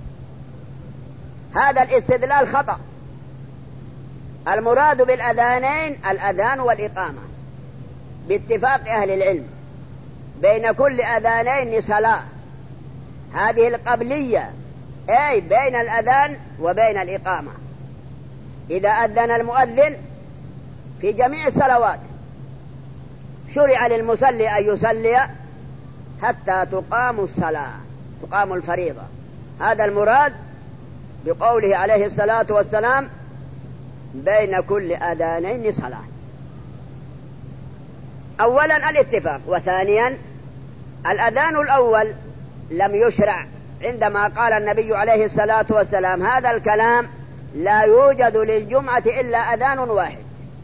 هذا الاستدلال خطأ. المراد بالأذانين الأذان والإقامة باتفاق أهل العلم. بين كل أذانين صلاة، هذه القبلية، أي بين الأذان وبين الإقامة. إذا أذن المؤذن في جميع الصلوات شرع للمصلي أن يصلي حتى تقام الصلاة، تقام الفريضة. هذا المراد بقوله عليه الصلاة والسلام بين كل أذانين صلاة. أولا الاتفاق، وثانيا الأذان الأول لم يشرع عندما قال النبي عليه الصلاة والسلام هذا الكلام لا يوجد للجمعة إلا أذان واحد،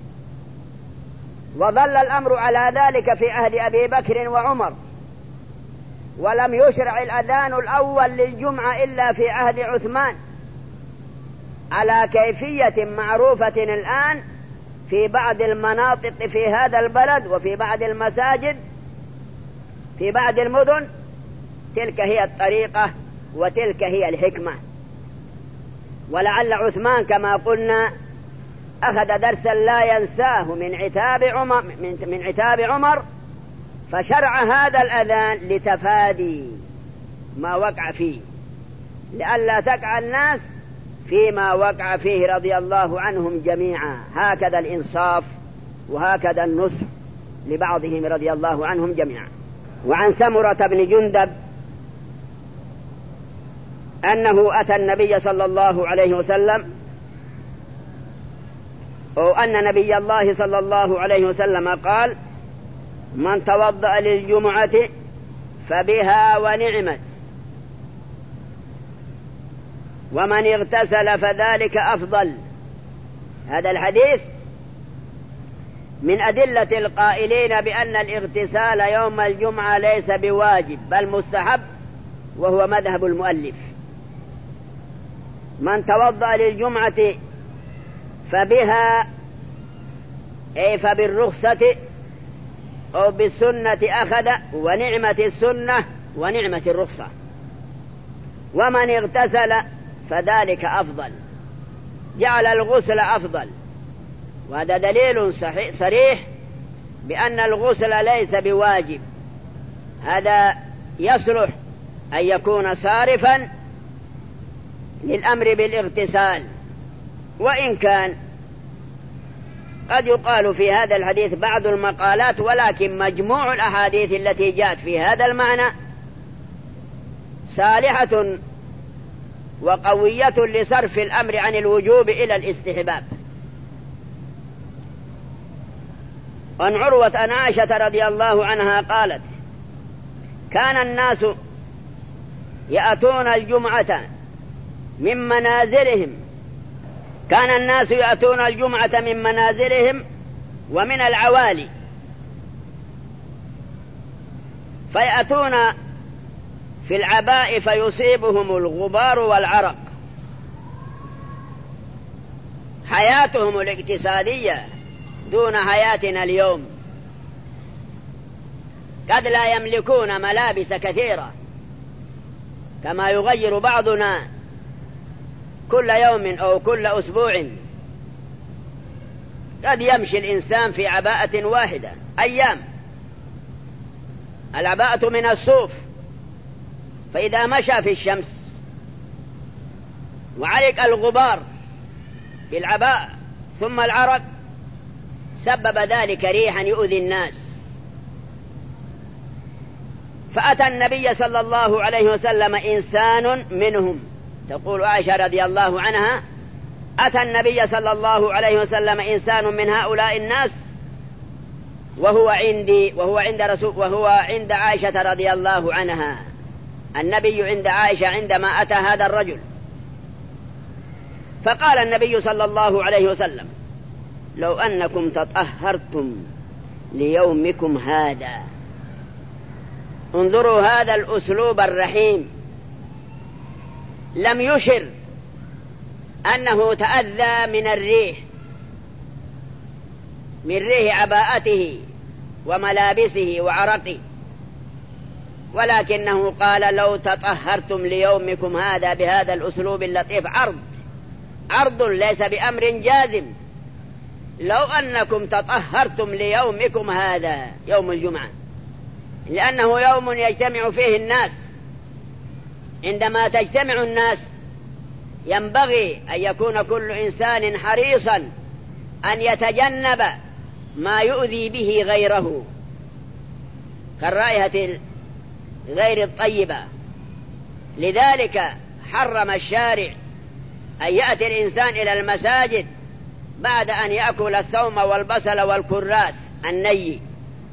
وظل الأمر على ذلك في عهد أبي بكر وعمر، ولم يشرع الأذان الأول للجمعة إلا في عهد عثمان على كيفية معروفة الآن في بعض المناطق في هذا البلد وفي بعض المساجد في بعض المدن. تلك هي الطريقة وتلك هي الحكمة. ولعل عثمان كما قلنا أخذ درسا لا ينساه من عتاب عمر, من عتاب عمر فشرع هذا الأذان لتفادي ما وقع فيه، لئلا تقع الناس فيما وقع فيه رضي الله عنهم جميعا. هكذا الإنصاف وهكذا النصح لبعضهم رضي الله عنهم جميعا. وعن سمرة بن جندب أنه أتى النبي صلى الله عليه وسلم أو أن نبي الله صلى الله عليه وسلم قال من توضأ للجمعة فبها ونعمت، ومن اغتسل فذلك أفضل. هذا الحديث من أدلة القائلين بأن الاغتسال يوم الجمعة ليس بواجب بل مستحب، وهو مذهب المؤلف. من توضأ للجمعة فبها أي فبالرخصة أو بالسنة أخذ، ونعمة السنة ونعمة الرخصة. ومن اغتسل فذلك أفضل، جعل الغسل أفضل. وهذا دليل صريح بأن الغسل ليس بواجب. هذا يصلح أن يكون صارفا للأمر بالاغتسال، وإن كان قد يقال في هذا الحديث بعض المقالات، ولكن مجموع الأحاديث التي جاءت في هذا المعنى صالحة وقوية لصرف الأمر عن الوجوب إلى الاستحباب. عن عروة عن عائشة رضي الله عنها قالت كان الناس يأتون الجمعة من منازلهم كان الناس يأتون الجمعة من منازلهم ومن العوالي، فيأتون في العباء فيصيبهم الغبار والعرق. حياتهم الاقتصادية دون حياتنا اليوم، قد لا يملكون ملابس كثيرة كما يغير بعضنا كل يوم أو كل أسبوع. قد يمشي الإنسان في عباءة واحدة أيام. العباءة من الصوف، فإذا مشى في الشمس وعلق الغبار بالعباء ثم العرق سبب ذلك ريحا يؤذي الناس. فأتى النبي صلى الله عليه وسلم إنسان منهم، تقول عائشة رضي الله عنها أتى النبي صلى الله عليه وسلم إنسان من هؤلاء الناس وهو عندي وهو عند رسول وهو عند عائشة رضي الله عنها. النبي عند عائشة عندما أتى هذا الرجل، فقال النبي صلى الله عليه وسلم لو أنكم تطهرتم ليومكم هذا. انظروا هذا الأسلوب الرحيم، لم يشر أنه تأذى من الريح من ريح عباءته وملابسه وعرقه، ولكنه قال لو تطهرتم ليومكم هذا بهذا الأسلوب اللطيف، عرض عرض ليس بأمر جازم، لو أنكم تطهرتم ليومكم هذا يوم الجمعة، لأنه يوم يجتمع فيه الناس. عندما تجتمع الناس ينبغي أن يكون كل إنسان حريصا أن يتجنب ما يؤذي به غيره كالرائحة غير الطيبة. لذلك حرم الشارع أن يأتي الإنسان إلى المساجد بعد أن يأكل الثوم والبصل والكراث الني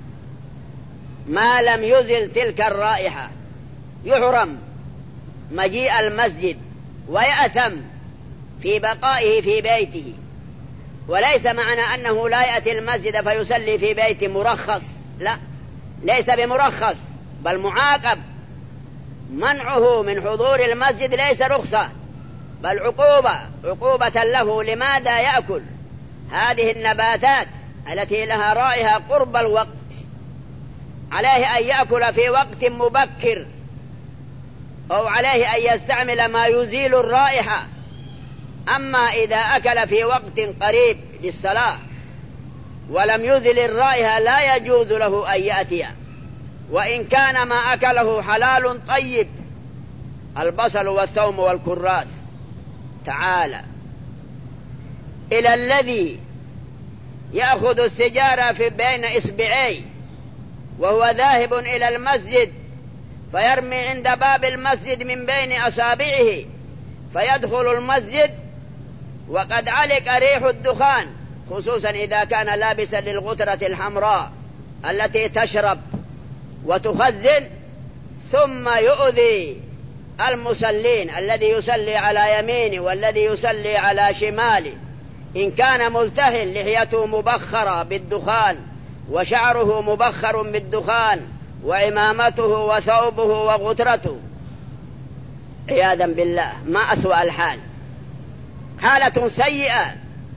ما لم يزل تلك الرائحة، يحرم مجيء المسجد ويأثم في بقائه في بيته. وليس معنى أنه لا يأتي المسجد فيصلي في بيت مرخص، لا، ليس بمرخص بل معاقب. منعه من حضور المسجد ليس رخصة بل عقوبة، عقوبة له. لماذا يأكل هذه النباتات التي لها رائحة قرب الوقت؟ عليه أن يأكل في وقت مبكر، أو عليه أن يستعمل ما يزيل الرائحة. أما إذا أكل في وقت قريب للصلاة ولم يزل الرائحة لا يجوز له أن يأتي، وإن كان ما أكله حلال طيب، البصل والثوم والكراث. تعالى إلى الذي يأخذ السجارة في بين إصبعيه وهو ذاهب إلى المسجد، فيرمي عند باب المسجد من بين أصابعه، فيدخل المسجد وقد علق ريح الدخان، خصوصا إذا كان لابسا للغترة الحمراء التي تشرب وتخزن، ثم يؤذي المصلين، الذي يصلي على يمينه والذي يصلي على شماله. إن كان ملتهل لحيته مبخرة بالدخان وشعره مبخر بالدخان وعمامته وثوبه وغترته، عياذا بالله، ما أسوأ الحال. حالة سيئة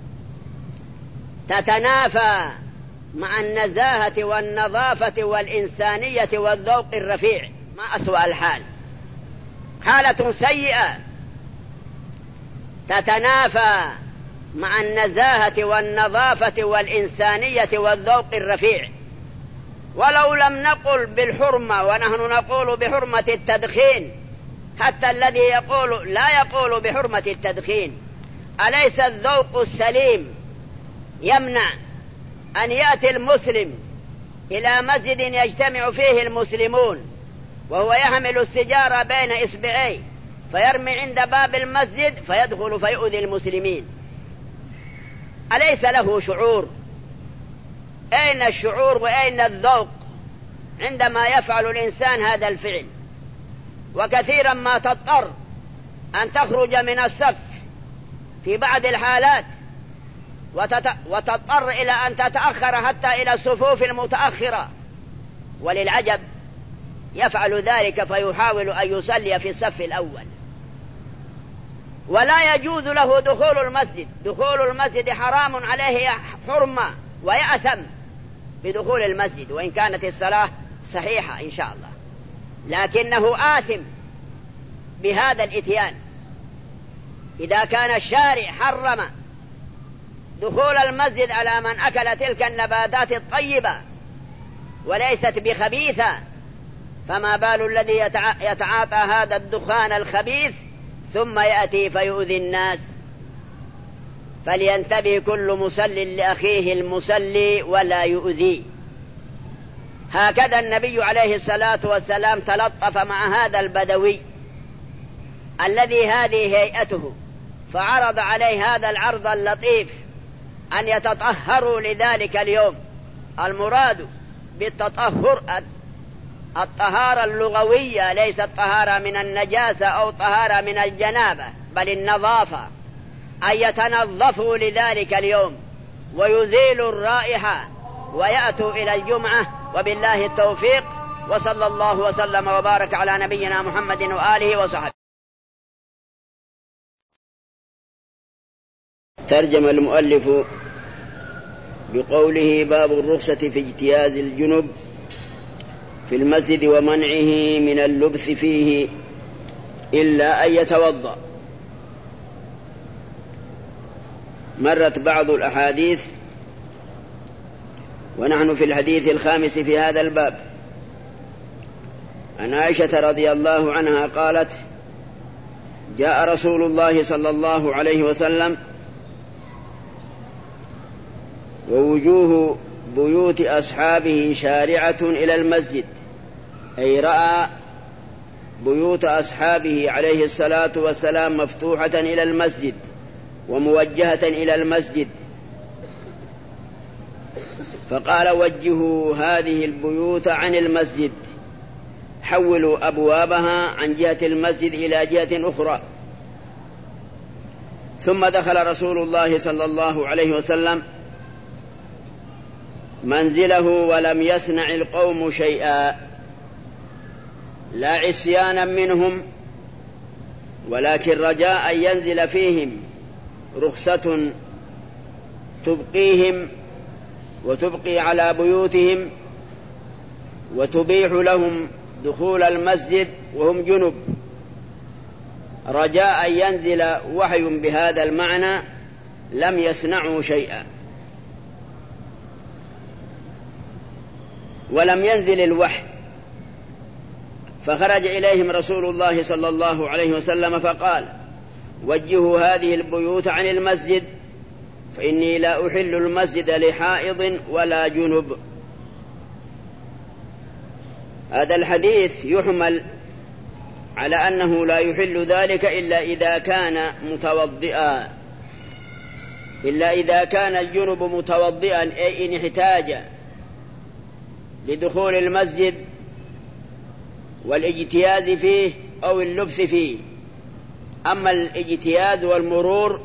تتنافى مع النزاهة والنظافة والإنسانية والذوق الرفيع، ما أسوأ الحال. حالة سيئة تتنافى مع النزاهة والنظافة والإنسانية والذوق الرفيع. ولو لم نقل بالحرمة ونحن نقول بحرمة التدخين، حتى الذي يقول لا يقول بحرمة التدخين، أليس الذوق السليم يمنع أن يأتي المسلم إلى مسجد يجتمع فيه المسلمون وهو يحمل السجارة بين إصبعيه، فيرمي عند باب المسجد فيدخل فيؤذي المسلمين؟ أليس له شعور؟ أين الشعور وأين الذوق عندما يفعل الإنسان هذا الفعل؟ وكثيرا ما تضطر أن تخرج من الصف في بعض الحالات وتضطر إلى أن تتأخر حتى إلى الصفوف المتأخرة، وللعجب يفعل ذلك فيحاول أن يصلي في الصف الأول، ولا يجوز له دخول المسجد. دخول المسجد حرام عليه حرمة، ويأثم بدخول المسجد وإن كانت الصلاة صحيحة إن شاء الله، لكنه آثم بهذا الإتيان. إذا كان الشارع حرم دخول المسجد على من أكل تلك النباتات الطيبة وليست بخبيثة، فما بال الذي يتعاطى هذا الدخان الخبيث ثم يأتي فيؤذي الناس؟ فلينتبه كل مصل لأخيه المصلي ولا يؤذي. هكذا النبي عليه الصلاة والسلام تلطف مع هذا البدوي الذي هذه هيئته، فعرض عليه هذا العرض اللطيف أن يتطهروا لذلك اليوم. المراد بالتطهر الطهارة اللغوية، ليس الطهارة من النجاسة أو طهارة من الجنابة، بل النظافة، أن يتنظفوا لذلك اليوم ويزيلوا الرائحة ويأتوا إلى الجمعة، وبالله التوفيق. وصلى الله وسلم وبارك على نبينا محمد وآله وصحبه. ترجم المؤلف بقوله: باب الرخصة في اجتياز الجنب في المسجد ومنعه من اللبث فيه إلا أن يتوضأ. مرت بعض الأحاديث ونحن في الحديث الخامس في هذا الباب. عن عائشة رضي الله عنها قالت: جاء رسول الله صلى الله عليه وسلم ووجوه بيوت أصحابه شارعة إلى المسجد، أي رأى بيوت أصحابه عليه الصلاة والسلام مفتوحة إلى المسجد وموجهة إلى المسجد، فقال: وجهوا هذه البيوت عن المسجد، حولوا أبوابها عن جهة المسجد إلى جهة أخرى. ثم دخل رسول الله صلى الله عليه وسلم منزله ولم يصنع القوم شيئا، لا عصيانا منهم، ولكن رجاء أن ينزل فيهم رخصة تبقيهم وتبقي على بيوتهم وتبيح لهم دخول المسجد وهم جنب، رجاء أن ينزل وحي بهذا المعنى، لم يصنعوا شيئا. ولم ينزل الوحي، فخرج إليهم رسول الله صلى الله عليه وسلم فقال: وجهوا هذه البيوت عن المسجد، فإني لا أحل المسجد لحائض ولا جنب. هذا الحديث يحمل على أنه لا يحل ذلك إلا إذا كان متوضئا، إلا إذا كان الجنب متوضئا، أي إن احتاج لدخول المسجد والاجتياز فيه أو اللبس فيه. أما الاجتياز والمرور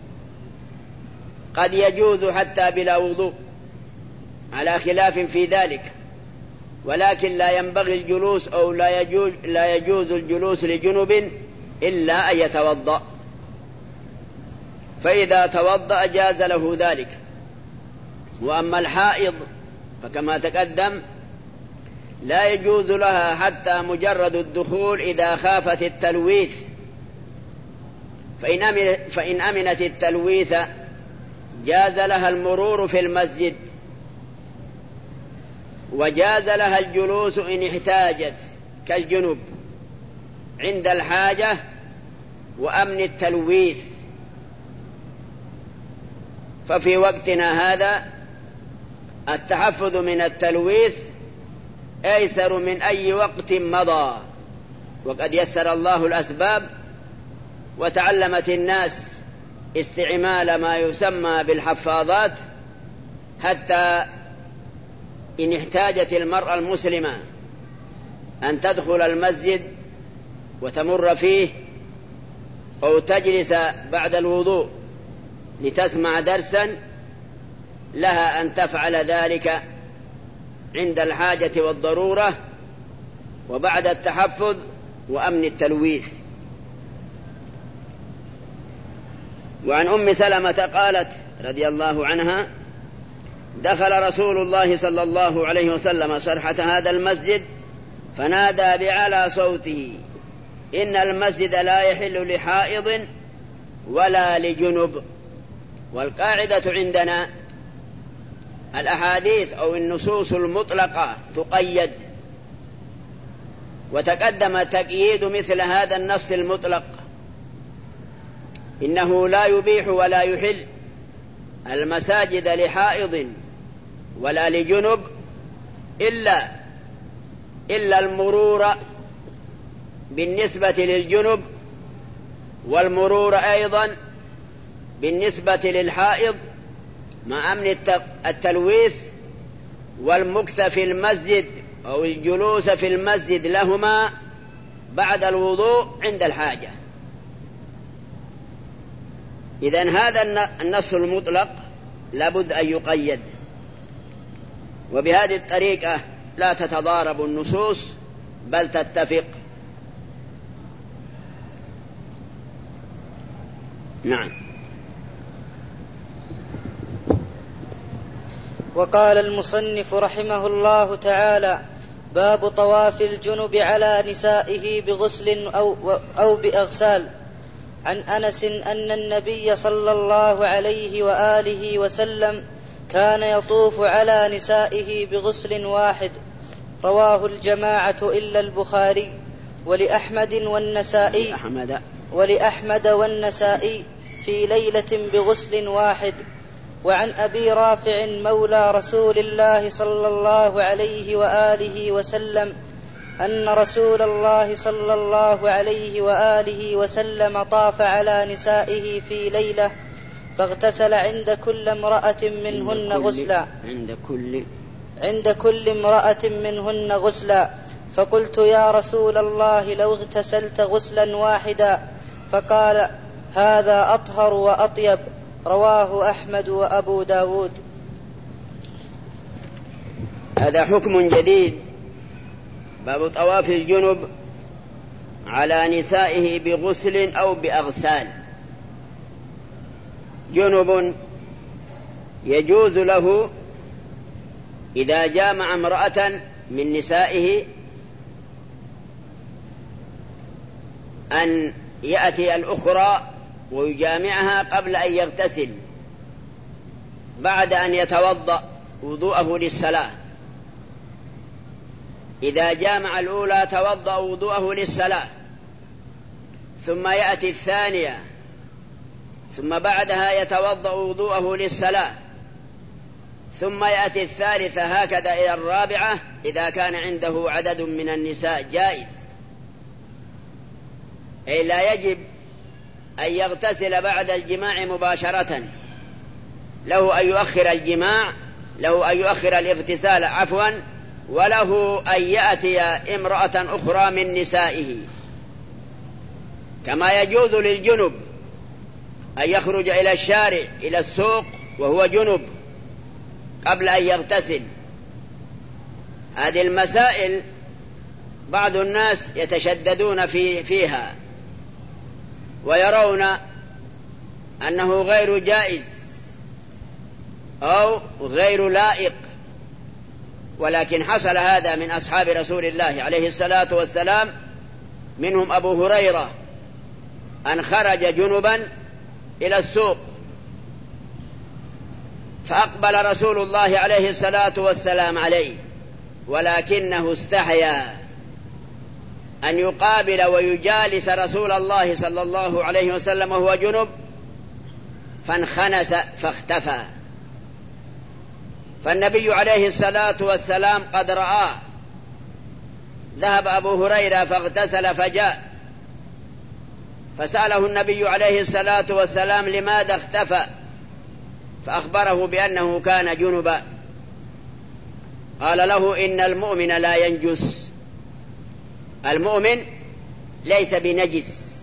قد يجوز حتى بلا وضوء، على خلاف في ذلك، ولكن لا ينبغي الجلوس أو لا يجوز, لا يجوز الجلوس لجنب إلا أن يتوضأ، فإذا توضأ جاز له ذلك. وأما الحائض فكما تقدم لا يجوز لها حتى مجرد الدخول إذا خافت التلويث، فإن, أمن فإن أمنت التلويث جاز لها المرور في المسجد، وجاز لها الجلوس إن احتاجت كالجنب عند الحاجة وأمن التلويث. ففي وقتنا هذا التحفظ من التلويث أيسر من أي وقت مضى، وقد يسر الله الأسباب وتعلمت الناس استعمال ما يسمى بالحفاظات، حتى إن احتاجت المرأة المسلمة أن تدخل المسجد وتمر فيه أو تجلس بعد الوضوء لتسمع درسا، لها أن تفعل ذلك عند الحاجة والضرورة وبعد التحفظ وأمن التلويث. وعن أم سلمة قالت رضي الله عنها: دخل رسول الله صلى الله عليه وسلم صرحة هذا المسجد فنادى بأعلى صوته: إن المسجد لا يحل لحائض ولا لجنب. والقاعدة عندنا الأحاديث أو النصوص المطلقة تقيد، وتقدم تقييد مثل هذا النص المطلق، إنه لا يبيح ولا يحل المساجد لحائض ولا لجنب إلا إلا المرور بالنسبة للجنب، والمرور أيضا بالنسبة للحائض مع أمن التلويث، والمكث في المسجد أو الجلوس في المسجد لهما بعد الوضوء عند الحاجة. إذن هذا النص المطلق لابد أن يقيد، وبهذه الطريقة لا تتضارب النصوص بل تتفق. نعم. وقال المصنف رحمه الله تعالى: باب طواف الجنب على نسائه بغسل أو, أو بأغسال. عن أنس أن النبي صلى الله عليه وآله وسلم كان يطوف على نسائه بغسل واحد. رواه الجماعة إلا البخاري ولأحمد والنسائي أحمد ولأحمد والنسائي في ليلة بغسل واحد. وعن أبي رافع مولى رسول الله صلى الله عليه وآله وسلم أن رسول الله صلى الله عليه وآله وسلم طاف على نسائه في ليلة فاغتسل عند كل امرأة منهن غسلا عند كل عند كل امرأة منهن غسلا. فقلت يا رسول الله لو اغتسلت غسلا واحدا، فقال هذا أطهر وأطيب. رواه أحمد وأبو داود. هذا حكم جديد، باب طواف الجنب على نسائه بغسل أو بأغسال. جنب يجوز له إذا جامع امرأة من نسائه أن يأتي الأخرى ويجامعها قبل أن يغتسل بعد أن يتوضأ وضوءه للصلاة. إذا جامع الأولى توضأ وضوءه للصلاة، ثم يأتي الثانية، ثم بعدها يتوضأ وضوءه للصلاة، ثم يأتي الثالثة، هكذا إلى الرابعة إذا كان عنده عدد من النساء جائز. أي لا يجب أن يغتسل بعد الجماع مباشرة، له أن يؤخر الجماع، له أن يؤخر الاغتسال عفوا، وله أن يأتي امرأة أخرى من نسائه. كما يجوز للجنب أن يخرج إلى الشارع إلى السوق وهو جنب قبل أن يغتسل. هذه المسائل بعض الناس يتشددون في فيها ويرون أنه غير جائز أو غير لائق، ولكن حصل هذا من أصحاب رسول الله عليه الصلاة والسلام، منهم أبو هريرة أن خرج جنبا إلى السوق، فأقبل رسول الله عليه الصلاة والسلام عليه، ولكنه استحيا أن يقابل ويجالس رسول الله صلى الله عليه وسلم وهو جنب، فانخنس فاختفى. فالنبي عليه الصلاة والسلام قد رآه، ذهب أبو هريرة فاغتسل فجاء، فسأله النبي عليه الصلاة والسلام لماذا اختفى، فأخبره بأنه كان جنبا. قال له إن المؤمن لا ينجس، المؤمن ليس بنجس.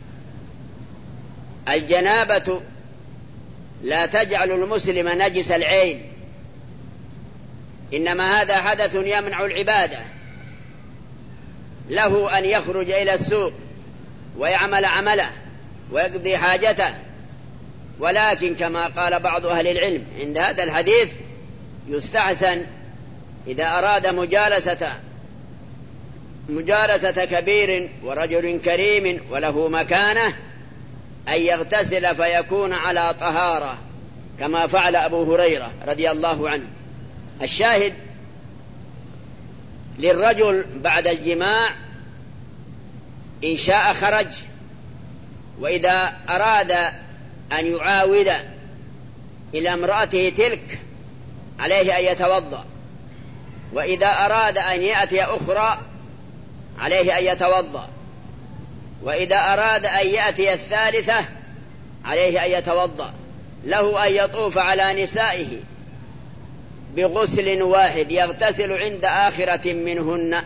الجنابة لا تجعل المسلم نجس العين، إنما هذا حدث يمنع العبادة. له أن يخرج إلى السوق ويعمل عمله ويقضي حاجته، ولكن كما قال بعض أهل العلم عند هذا الحديث يستحسن إذا أراد مجالسة مجالسة كبير ورجل كريم وله مكانة أن يغتسل فيكون على طهارة كما فعل أبو هريرة رضي الله عنه. الشاهد للرجل بعد الجماع إن شاء خرج، وإذا أراد أن يعاود إلى امرأته تلك عليه أن يتوضأ، وإذا أراد أن يأتي أخرى عليه أن يتوضأ، وإذا أراد أن يأتي الثالثة عليه أن يتوضأ. له أن يطوف على نسائه بغسل واحد يغتسل عند آخرة منهن.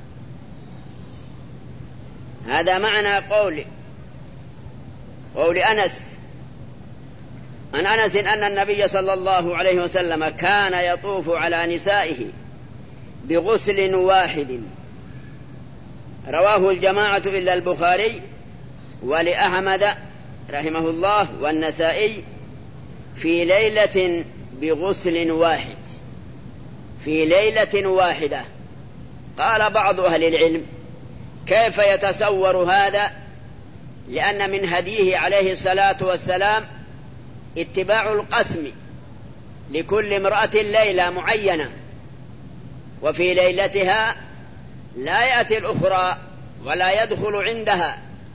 هذا معنى قول قول أنس عن أنس أن النبي صلى الله عليه وسلم كان يطوف على نسائه بغسل واحد. رواه الجماعة إلا البخاري ولأحمد رحمه الله والنسائي في ليلة بغسل واحد، في ليلة واحدة. قال بعض أهل العلم: كيف يتصور هذا؟ لأن من هديه عليه الصلاة والسلام اتباع القسم لكل امرأة ليلة معينة، وفي ليلتها لا يأتي الأخرى ولا يدخل عندها.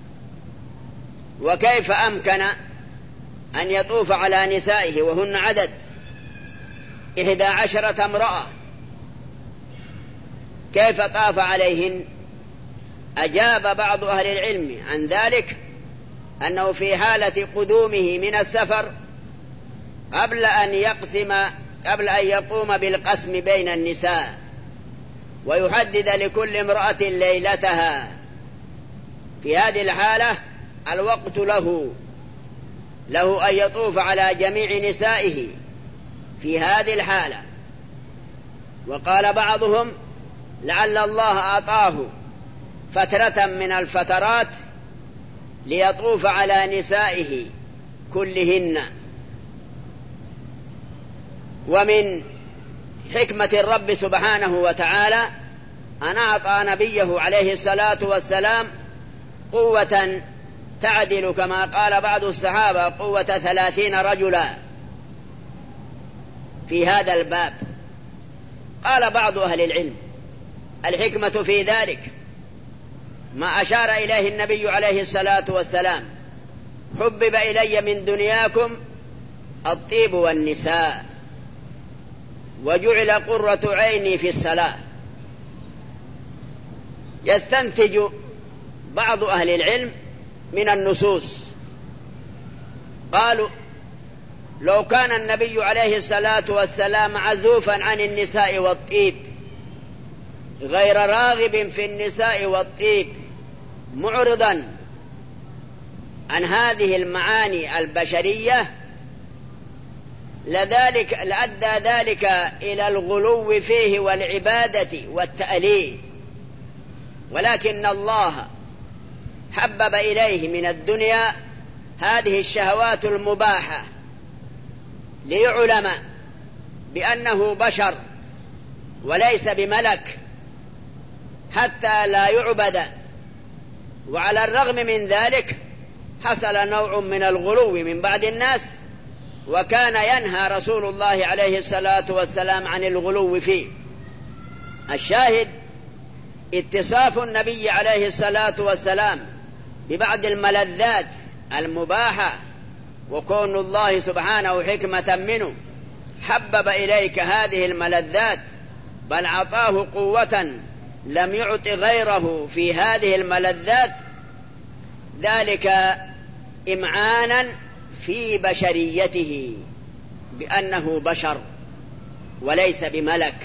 وكيف أمكن أن يطوف على نسائه وهن عدد إحدى عشرة امرأة؟ كيف طاف عليهن؟ أجاب بعض أهل العلم عن ذلك أنه في حالة قدومه من السفر قبل أن يقسم قبل أن يقوم بالقسم بين النساء ويحدد لكل امرأة ليلتها، في هذه الحالة الوقت له له أن يطوف على جميع نسائه في هذه الحالة. وقال بعضهم: لعل الله أعطاه فترة من الفترات ليطوف على نسائه كلهن. ومن حكمة الرب سبحانه وتعالى أن أعطى نبيه عليه الصلاة والسلام قوة تعدل كما قال بعض الصحابة قوة ثلاثين رجلا في هذا الباب. قال بعض أهل العلم: الحكمة في ذلك ما أشار إليه النبي عليه الصلاة والسلام: حبب إلي من دنياكم الطيب والنساء وجعل قرة عيني في الصلاة. يستنتج بعض أهل العلم من النصوص، قالوا: لو كان النبي عليه الصلاة والسلام عزوفا عن النساء والطيب، غير راغب في النساء والطيب، معرضا عن هذه المعاني البشرية، لذلك لأدى ذلك إلى الغلو فيه والعبادة والتأليه. ولكن الله حبب إليه من الدنيا هذه الشهوات المباحة ليعلم بأنه بشر وليس بملك حتى لا يعبد. وعلى الرغم من ذلك حصل نوع من الغلو من بعض الناس، وكان ينهى رسول الله عليه الصلاة والسلام عن الغلو فيه. الشاهد اتصاف النبي عليه الصلاة والسلام ببعض الملذات المباحة، وكون الله سبحانه حكمة منه حبب إليك هذه الملذات، بل عطاه قوة لم يعط غيره في هذه الملذات، ذلك إمعانا في بشريته بأنه بشر وليس بملك.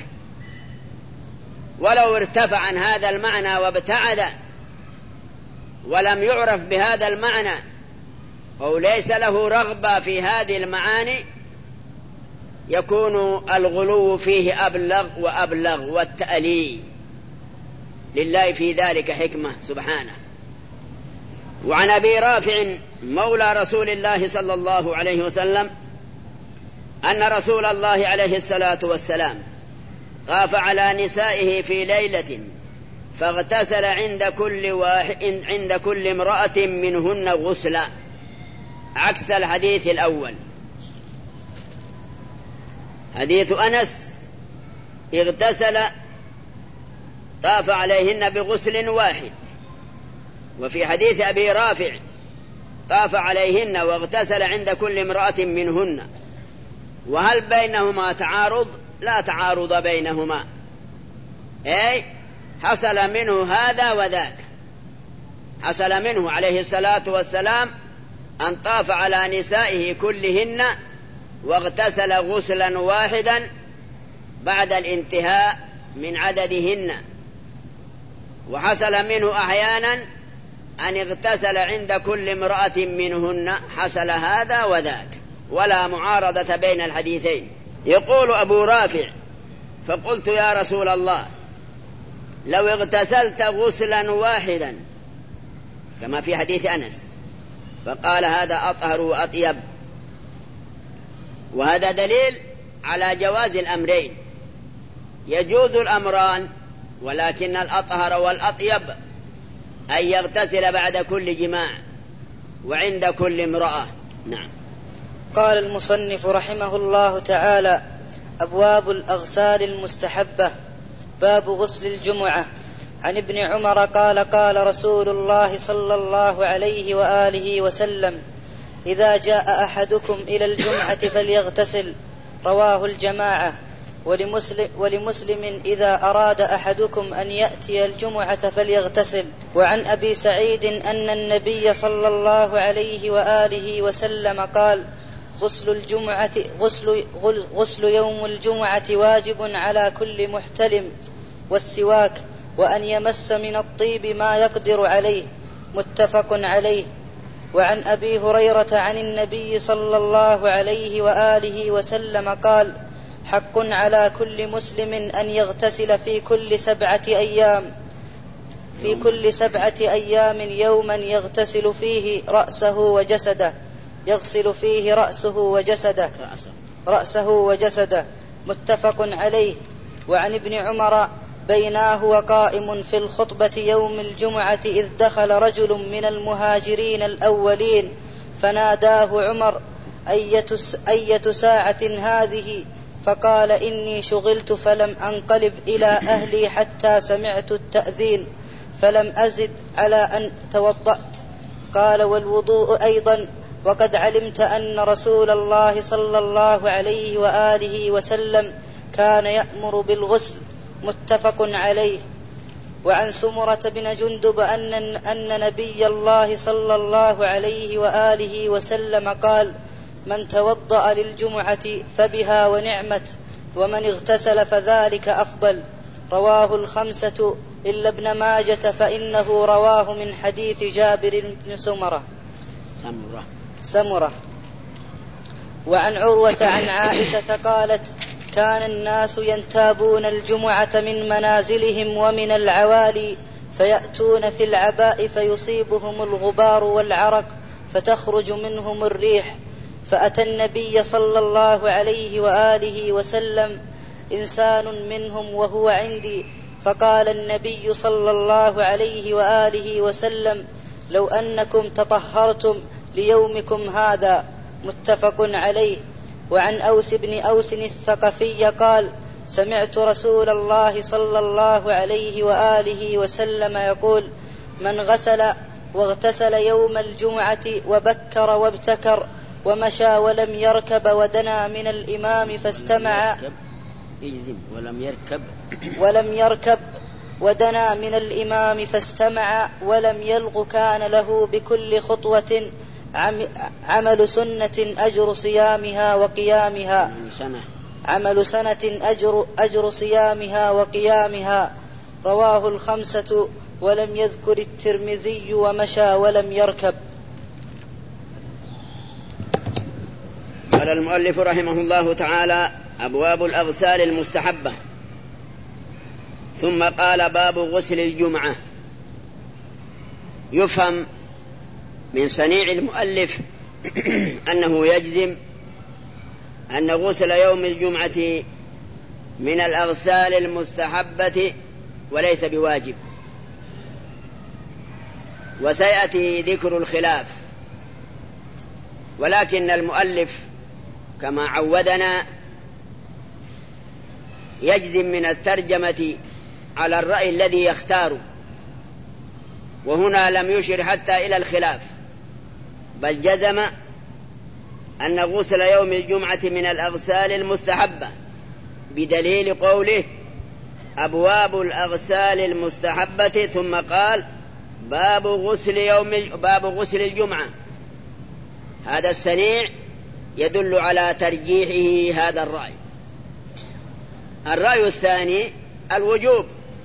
ولو ارتفع عن هذا المعنى وابتعد ولم يعرف بهذا المعنى أو ليس له رغبة في هذه المعاني، يكون الغلو فيه أبلغ وأبلغ والتأليه. لله في ذلك حكمة سبحانه. وعن أبي رافع مولى رسول الله صلى الله عليه وسلم أن رسول الله عليه الصلاة والسلام طاف على نسائه في ليلة فاغتسل عند كل واحد عند كل امرأة منهن غسلا، عكس الحديث الأول. حديث أنس اغتسل طاف عليهن بغسل واحد، وفي حديث أبي رافع طاف عليهن واغتسل عند كل امرأة منهن. وهل بينهما تعارض؟ لا تعارض بينهما، أي حصل منه هذا وذاك. حصل منه عليه الصلاة والسلام أن طاف على نسائه كلهن واغتسل غسلا واحدا بعد الانتهاء من عددهن، وحصل منه أحيانا أن اغتسل عند كل امرأة منهن. حصل هذا وذاك ولا معارضة بين الحديثين. يقول أبو رافع: فقلت يا رسول الله لو اغتسلت غسلا واحدا كما في حديث أنس، فقال هذا أطهر وأطيب. وهذا دليل على جواز الأمرين، يجوز الأمران ولكن الأطهر والأطيب أن يغتسل بعد كل جماع وعند كل امرأة. نعم. قال المصنف رحمه الله تعالى: أبواب الأغسال المستحبة. باب غسل الجمعة. عن ابن عمر قال: قال رسول الله صلى الله عليه وآله وسلم: إذا جاء أحدكم إلى الجمعة فليغتسل. رواه الجماعة. ولمسلم, ولمسلم: إذا أراد أحدكم أن يأتي الجمعة فليغتسل. وعن أبي سعيد أن النبي صلى الله عليه وآله وسلم قال: غسل الجمعة غسل, غسل يوم الجمعة واجب على كل محتلم، والسواك، وأن يمس من الطيب ما يقدر عليه. متفق عليه. وعن أبي هريرة عن النبي صلى الله عليه وآله وسلم قال: حق على كل مسلم أن يغتسل في كل سبعة أيام في كل سبعة أيام يوما يغتسل فيه رأسه وجسده يغسل فيه رأسه وجسده رأسه وجسده متفق عليه. وعن ابن عمر: بيناه وقائم في الخطبة يوم الجمعة إذ دخل رجل من المهاجرين الأولين فناداه عمر: أية ساعة هذه؟ فقال: إني شغلت فلم أنقلب إلى أهلي حتى سمعت التأذين فلم أزد على أن توضأت. قال: والوضوء أيضا، وقد علمت أن رسول الله صلى الله عليه وآله وسلم كان يأمر بالغسل. متفق عليه. وعن سمرة بن جندب أن, أن نبي الله صلى الله عليه وآله وسلم قال: من توضأ للجمعة فبها ونعمت، ومن اغتسل فذلك أفضل. رواه الخمسة إلا ابن ماجة فإنه رواه من حديث جابر بن سمرة سمرة سمرة. وعن عروة عن عائشة قالت: كان الناس ينتابون الجمعة من منازلهم ومن العوالي فيأتون في العباء فيصيبهم الغبار والعرق فتخرج منهم الريح، فأتى النبي صلى الله عليه وآله وسلم إنسان منهم وهو عندي، فقال النبي صلى الله عليه وآله وسلم: لو أنكم تطهرتم ليومكم هذا. متفق عليه. وعن أوس بن أوس الثقفي قال: سمعت رسول الله صلى الله عليه وآله وسلم يقول: من غسل واغتسل يوم الجمعة وبكر وابتكر ومشى ولم يركب ودنا من الإمام فاستمع ولم يركب ولم يركب ودنا من الإمام فاستمع ولم يلغ كان له بكل خطوة عمل سنة أجر صيامها وقيامها عمل سنة أجر, أجر صيامها وقيامها. رواه الخمسة ولم يذكر الترمذي ومشى ولم يركب. قال المؤلف رحمه الله تعالى: أبواب الأغسال المستحبة. ثم قال: باب غسل الجمعة. يفهم من صنيع المؤلف أنه يجزم أن غسل يوم الجمعة من الأغسال المستحبة وليس بواجب، وسيأتي ذكر الخلاف، ولكن المؤلف كما عودنا يجزم من الترجمة على الرأي الذي يختاره، وهنا لم يشر حتى إلى الخلاف، بل جزم أن غسل يوم الجمعة من الأغسال المستحبة بدليل قوله: أبواب الأغسال المستحبة، ثم قال: باب غسل يوم باب غسل الجمعة. هذا السنيع يدل على ترجيحه هذا الرأي. الرأي الثاني الوجوب،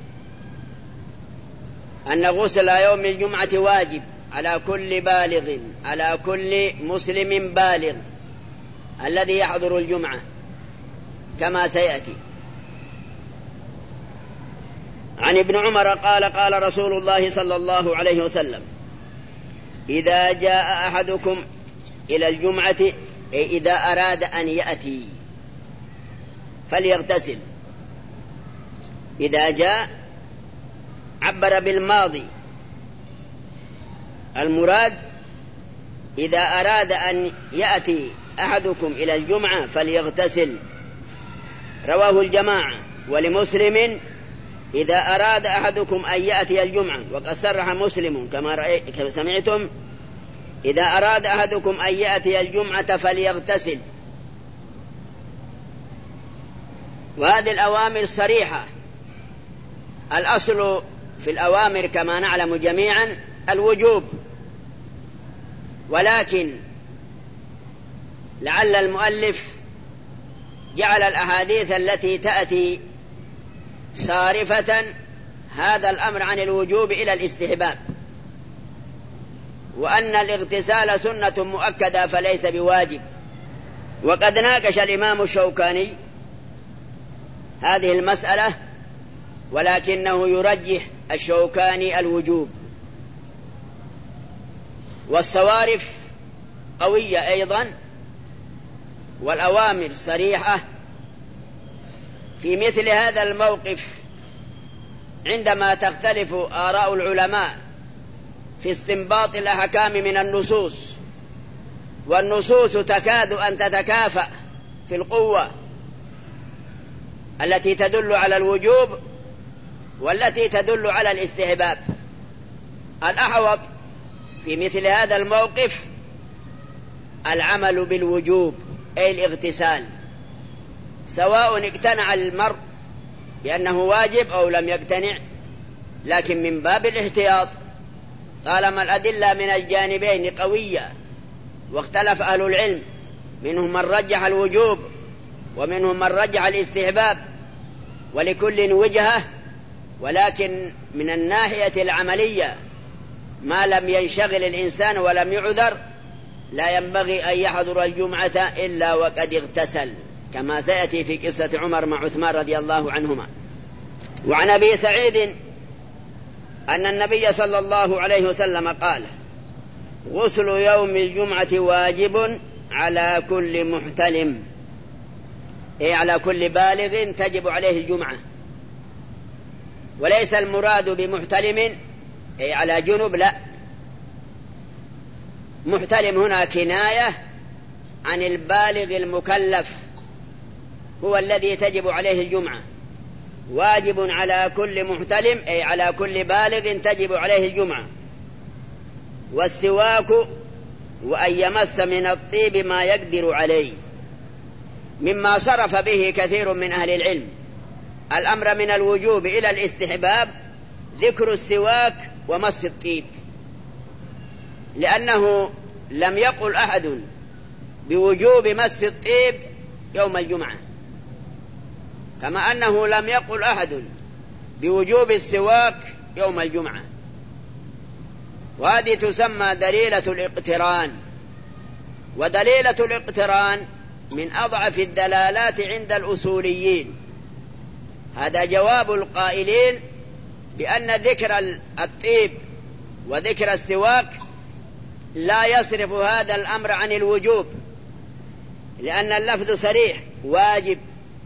أن غسل يوم الجمعة واجب على كل بالغ، على كل مسلم بالغ الذي يحضر الجمعة كما سيأتي. عن ابن عمر قال: قال رسول الله صلى الله عليه وسلم: إذا جاء أحدكم إلى الجمعة، أي إذا أراد أن يأتي، فليغتسل. إذا جاء عبر بالماضي. المراد إذا أراد أن يأتي أحدكم إلى الجمعة فليغتسل، رواه الجماعة. ولمسلم إذا أراد أحدكم أن يأتي الجمعة، وقد صرح مسلم كما كما سمعتم إذا أراد أحدكم أن يأتي الجمعة فليغتسل. وهذه الأوامر صريحة. الأصل في الأوامر كما نعلم جميعا الوجوب، ولكن لعل المؤلف جعل الأحاديث التي تأتي صارفة هذا الأمر عن الوجوب إلى الاستحباب، وأن الاغتسال سنة مؤكدة فليس بواجب. وقد ناقش الإمام الشوكاني هذه المسألة، ولكنه يرجح الشوكاني الوجوب. والصوارف قوية أيضا، والأوامر صريحة في مثل هذا الموقف. عندما تختلف آراء العلماء في استنباط الأحكام من النصوص، والنصوص تكاد أن تتكافأ في القوة التي تدل على الوجوب والتي تدل على الاستحباب، الأحوط في مثل هذا الموقف العمل بالوجوب أي الاغتسال، سواء اقتنع المرء بأنه واجب أو لم يقتنع، لكن من باب الاحتياط طالما الأدلة من الجانبين قوية. واختلف أهل العلم، منهم من رجح الوجوب ومنهم من رجح الاستحباب، ولكل وجهة، ولكن من الناحية العملية ما لم ينشغل الإنسان ولم يعذر لا ينبغي أن يحضر الجمعة إلا وقد اغتسل، كما سيأتي في قصة عمر مع عثمان رضي الله عنهما. وعن أبي سعيد أن النبي صلى الله عليه وسلم قال: غسل يوم الجمعة واجب على كل محتلم، أي على كل بالغ تجب عليه الجمعة. وليس المراد بمحتلم أي على جنب، لا، محتلم هنا كناية عن البالغ المكلف، هو الذي تجب عليه الجمعة. واجب على كل محتلم أي على كل بالغ تجب عليه الجمعة. والسواك وأن يمس من الطيب ما يقدر عليه، مما صرف به كثير من أهل العلم الأمر من الوجوب إلى الاستحباب ذكر السواك ومس الطيب، لأنه لم يقل أحد بوجوب مس الطيب يوم الجمعة، كما أنه لم يقل أحد بوجوب السواك يوم الجمعة. وهذه تسمى دليلة الاقتران. ودليلة الاقتران من أضعف الدلالات عند الأصوليين. هذا جواب القائلين بأن ذكر الطيب وذكر السواك لا يصرف هذا الأمر عن الوجوب، لأن اللفظ صريح واجب،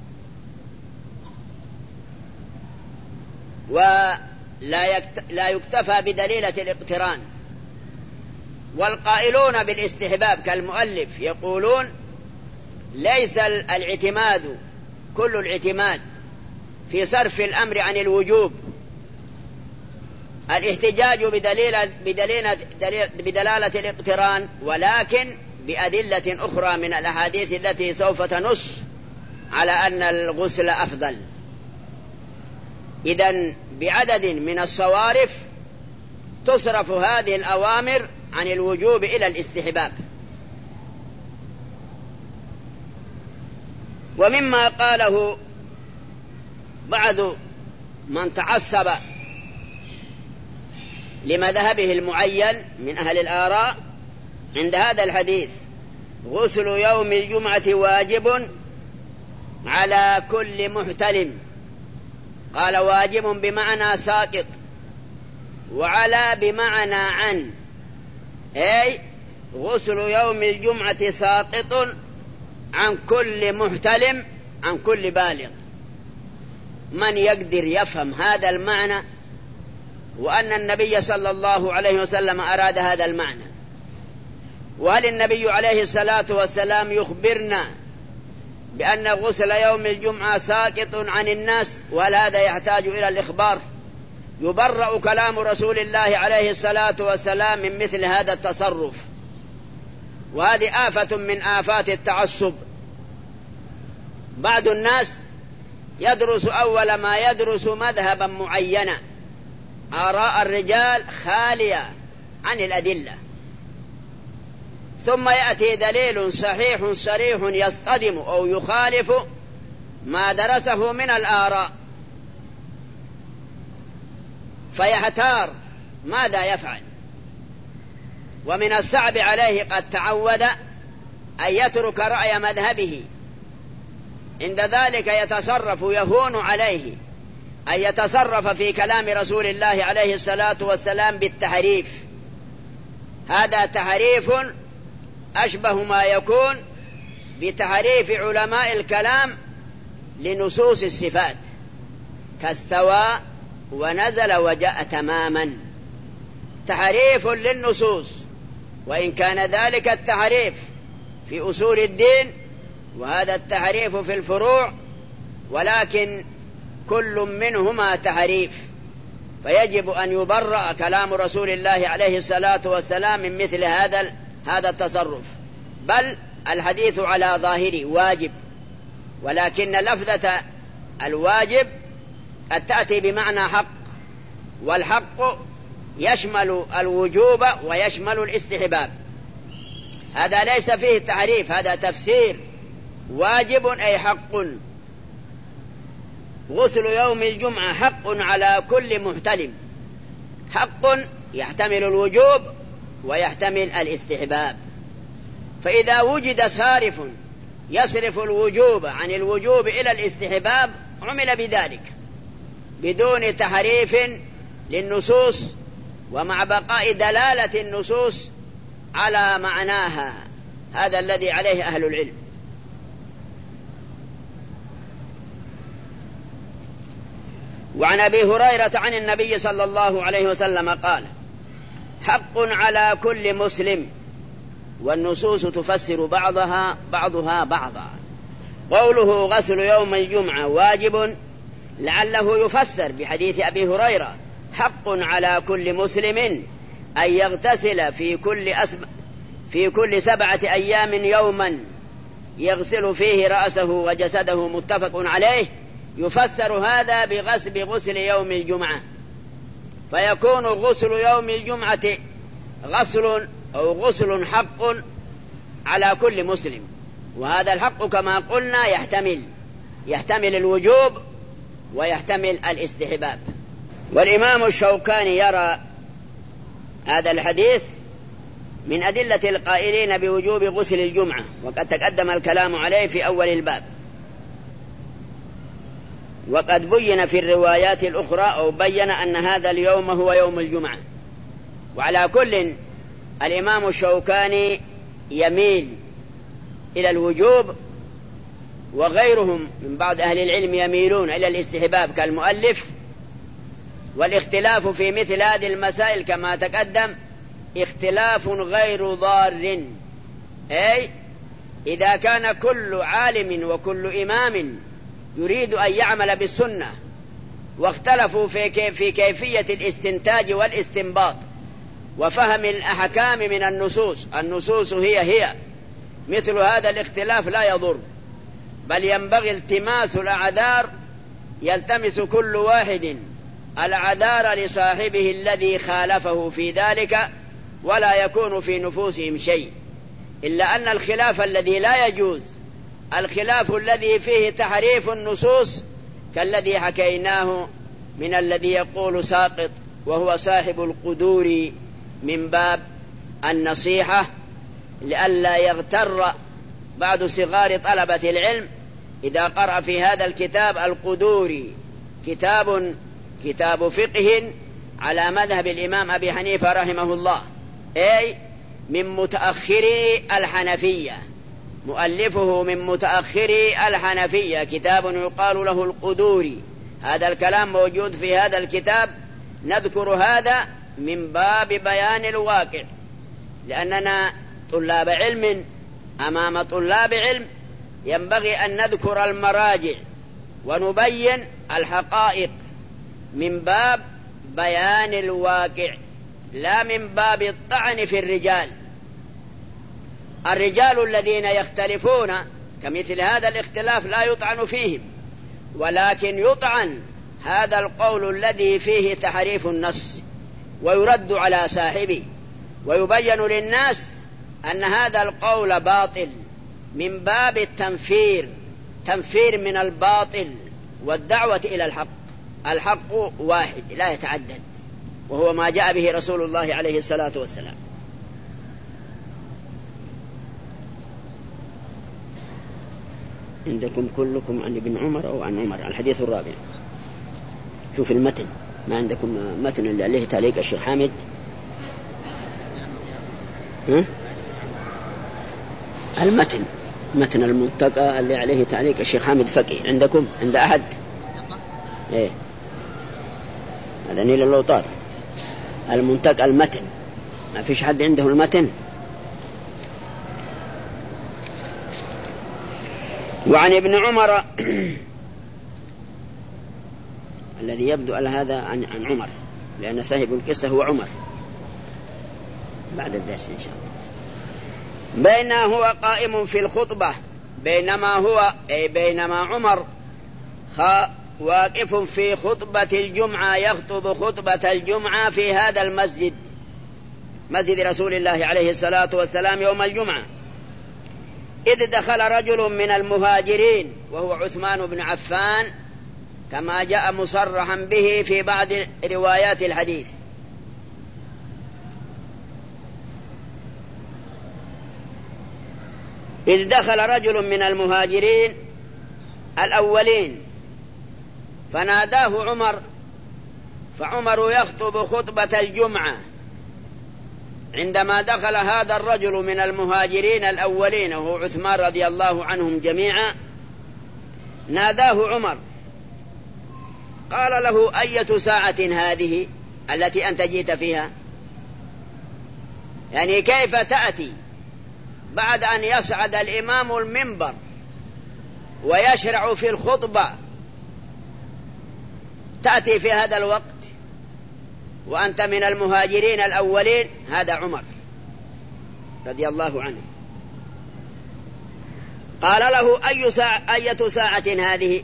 ولا يكتفى بدليلة الاقتران. والقائلون بالاستحباب كالمؤلف يقولون: ليس الاعتماد كل الاعتماد في صرف الأمر عن الوجوب الاحتجاج بدليل بدليل بدلالة الاقتران، ولكن بأدلة أخرى من الأحاديث التي سوف تنص على أن الغسل أفضل. إذن بعدد من الصوارف تصرف هذه الأوامر عن الوجوب إلى الاستحباب. ومما قاله بعض من تعصب لمذهبه المعين من أهل الآراء عند هذا الحديث: غسل يوم الجمعة واجب على كل محتلم. قال: واجب بمعنى ساقط، وعلى بمعنى عن، أي غسل يوم الجمعة ساقط عن كل محتلم، عن كل بالغ. من يقدر يفهم هذا المعنى وأن النبي صلى الله عليه وسلم أراد هذا المعنى. وهل النبي عليه الصلاة والسلام يخبرنا بأن غسل يوم الجمعة ساقط عن الناس؟ وهل هذا يحتاج إلى الإخبار؟ يبرأ كلام رسول الله عليه الصلاة والسلام من مثل هذا التصرف، وهذه آفة من آفات التعصب. بعض الناس يدرس أول ما يدرس مذهبا معينا، آراء الرجال خالية عن الأدلة، ثم يأتي دليل صحيح صريح يصطدم أو يخالف ما درسه من الآراء، فيحتار ماذا يفعل. ومن الصعب عليه قد تعود أن يترك رأي مذهبه، عند ذلك يتصرف، يهون عليه أن يتصرف في كلام رسول الله عليه الصلاة والسلام بالتحريف. هذا تحريف أشبه ما يكون بتحريف علماء الكلام لنصوص الصفات، كاستوى ونزل وجاء تماما، تحريف للنصوص. وإن كان ذلك التحريف في أصول الدين وهذا التحريف في الفروع، ولكن كل منهما تحريف، فيجب أن يبرأ كلام رسول الله عليه الصلاة والسلام من مثل هذا هذا التصرف. بل الحديث على ظاهره واجب، ولكن لفظة الواجب قد تأتي بمعنى حق، والحق يشمل الوجوب ويشمل الاستحباب. هذا ليس فيه تحريف، هذا تفسير. واجب أي حق. غسل يوم الجمعة حق على كل محتلم، حق يحتمل الوجوب ويحتمل الاستحباب. فإذا وجد صارف يصرف الوجوب عن الوجوب إلى الاستحباب عمل بذلك بدون تحريف للنصوص، ومع بقاء دلالة النصوص على معناها. هذا الذي عليه أهل العلم. وعن أبي هريرة عن النبي صلى الله عليه وسلم قال: حق على كل مسلم، والنصوص تفسر بعضها بعضها بعضا. قوله غسل يوم الجمعة واجب لعله يفسر بحديث أبي هريرة: حق على كل مسلم أن يغتسل في كل أسب... في كل سبعة أيام يوما يغسل فيه رأسه وجسده، متفق عليه. يفسر هذا بغسل بغسل يوم الجمعة، فيكون غسل يوم الجمعة غسل أو غسل حق على كل مسلم. وهذا الحق كما قلنا يحتمل يحتمل الوجوب ويحتمل الاستحباب. والإمام الشوكاني يرى هذا الحديث من أدلة القائلين بوجوب غسل الجمعة، وقد تقدم الكلام عليه في أول الباب، وقد بين في الروايات الأخرى أو بين أن هذا اليوم هو يوم الجمعة. وعلى كل الإمام الشوكاني يميل إلى الوجوب، وغيرهم من بعض أهل العلم يميلون إلى الاستحباب كالمؤلف. والاختلاف في مثل هذه المسائل كما تقدم اختلاف غير ضار، أي إذا كان كل عالم وكل إمام يريد أن يعمل بالسنة واختلفوا في, كيف في كيفية الاستنتاج والاستنباط وفهم الأحكام من النصوص، النصوص هي هي مثل هذا الاختلاف لا يضر، بل ينبغي التماس الأعذار، يلتمس كل واحد الأعذار لصاحبه الذي خالفه في ذلك، ولا يكون في نفوسهم شيء. إلا أن الخلاف الذي لا يجوز الخلاف الذي فيه تحريف النصوص، كالذي حكيناه من الذي يقول ساقط وهو صاحب القدور، من باب النصيحة لئلا يغتر بعض صغار طلبة العلم إذا قرأ في هذا الكتاب القدوري، كتاب كتاب فقه على مذهب الإمام أبي حنيفة رحمه الله، أي من متأخري الحنفية، مؤلفه من متأخري الحنفية، كتاب يقال له القدوري. هذا الكلام موجود في هذا الكتاب نذكر هذا من باب بيان الواقع، لأننا طلاب علم أمام طلاب علم، ينبغي أن نذكر المراجع ونبين الحقائق من باب بيان الواقع، لا من باب الطعن في الرجال. الرجال الذين يختلفون كمثل هذا الاختلاف لا يطعن فيهم، ولكن يطعن هذا القول الذي فيه تحريف النص ويرد على صاحبه، ويبين للناس أن هذا القول باطل من باب التنفير، تنفير من الباطل والدعوة إلى الحق. الحق واحد لا يتعدد، وهو ما جاء به رسول الله عليه الصلاة والسلام. عندكم كلكم عن ابن عمر أو عن عمر. الحديث الرابع. شوف المتن، ما عندكم متن اللي عليه تعليق الشيخ حامد؟ ها؟ المتن، متن المنتقى اللي عليه تعليق الشيخ حامد فقيه عندكم؟ عند أحد؟ ايه هذا نيل اللوطار. المنتقى المتن، ما فيش حد عنده المتن؟ وعن ابن عمر الذي يبدو على هذا عن, عن عمر، لأن صاحب القصة هو عمر. بعد الدرس إن شاء الله. بينما هو قائم في الخطبة، بينما هو أي بينما عمر واقف في خطبة الجمعة، يخطب خطبة الجمعة في هذا المسجد، مسجد رسول الله عليه الصلاة والسلام يوم الجمعة، إذ دخل رجل من المهاجرين وهو عثمان بن عفان، كما جاء مصرحا به في بعض روايات الحديث. إذ دخل رجل من المهاجرين الأولين فناداه عمر، فعمر يخطب خطبة الجمعة. عندما دخل هذا الرجل من المهاجرين الأولين وهو عثمان رضي الله عنهم جميعا، ناداه عمر قال له: أية ساعة هذه التي أنت جئت فيها؟ يعني كيف تأتي بعد أن يصعد الإمام المنبر ويشرع في الخطبة، تأتي في هذا الوقت وأنت من المهاجرين الأولين؟ هذا عمر رضي الله عنه. قال له: أي ساعة أية ساعة هذه؟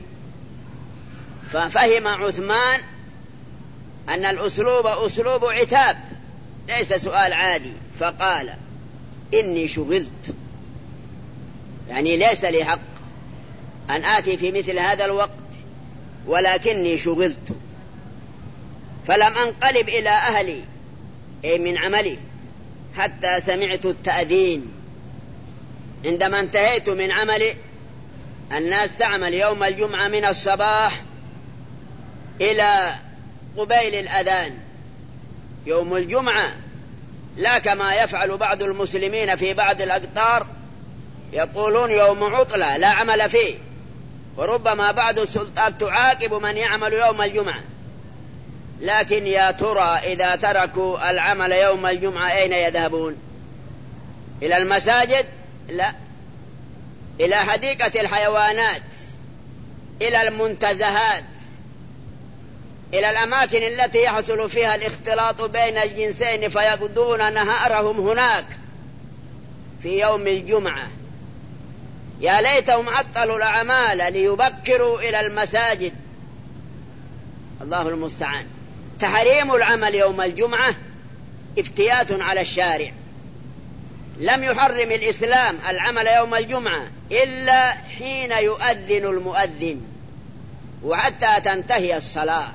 ففهم عثمان أن الأسلوب أسلوب عتاب ليس سؤال عادي، فقال: إني شغلت، يعني ليس لي حق أن آتي في مثل هذا الوقت، ولكني شغلت، فلم أنقلب إلى أهلي أي من عملي حتى سمعت التأذين. عندما انتهيت من عملي، الناس تعمل يوم الجمعة من الصباح إلى قبيل الأذان يوم الجمعة، لا كما يفعل بعض المسلمين في بعض الأقطار، يقولون يوم عطلة لا عمل فيه، وربما بعض السلطات تعاقب من يعمل يوم الجمعة. لكن يا ترى إذا تركوا العمل يوم الجمعة أين يذهبون؟ إلى المساجد؟ لا، إلى حديقة الحيوانات، إلى المنتزهات، إلى الأماكن التي يحصل فيها الاختلاط بين الجنسين، فيقضون نهارهم هناك في يوم الجمعة. يا ليتهم عطلوا الأعمال ليبكروا إلى المساجد. الله المستعان. تحريم العمل يوم الجمعة افتيات على الشارع. لم يحرم الإسلام العمل يوم الجمعة إلا حين يؤذن المؤذن وحتى تنتهي الصلاة.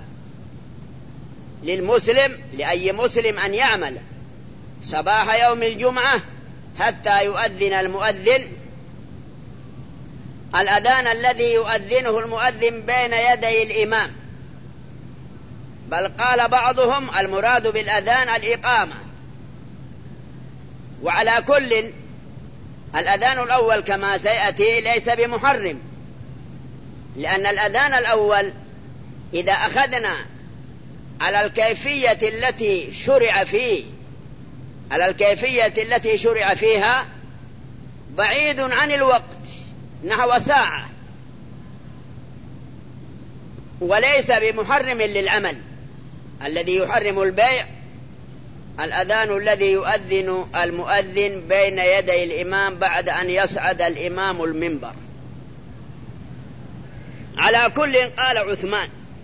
للمسلم لأي مسلم أن يعمل صباح يوم الجمعة حتى يؤذن المؤذن، الأذان الذي يؤذنه المؤذن بين يدي الإمام، بل قال بعضهم المراد بالأذان الإقامة. وعلى كل، الأذان الأول كما سيأتي ليس بمحرم، لأن الأذان الأول إذا أخذنا على الكيفية التي شرع فيه على الكيفية التي شرع فيها بعيد عن الوقت نحو ساعة، وليس بمحرم للعمل. الذي يحرم البيع الأذان الذي يؤذن المؤذن بين يدي الإمام بعد أن يصعد الإمام المنبر. على كل قال عثمان: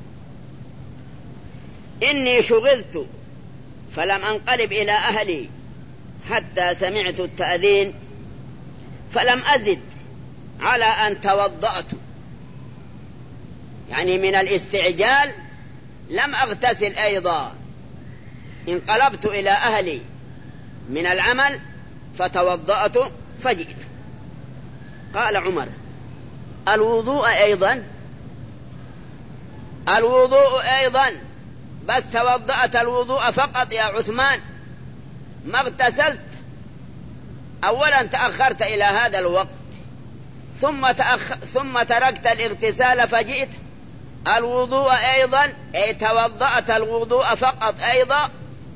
إني شغلت فلم أنقلب إلى أهلي حتى سمعت التأذين فلم أزد على أن توضأت، يعني من الاستعجال لم أغتسل أيضا، انقلبت إلى أهلي من العمل فتوضأت فجئت. قال عمر: الوضوء أيضا الوضوء أيضا بس توضأت الوضوء فقط يا عثمان، ما اغتسلت؟ أولا تأخرت إلى هذا الوقت ثم, تأخ... ثم تركت الاغتسال فجئت. الوضوء أيضا أي توضأت الوضوء فقط أيضا.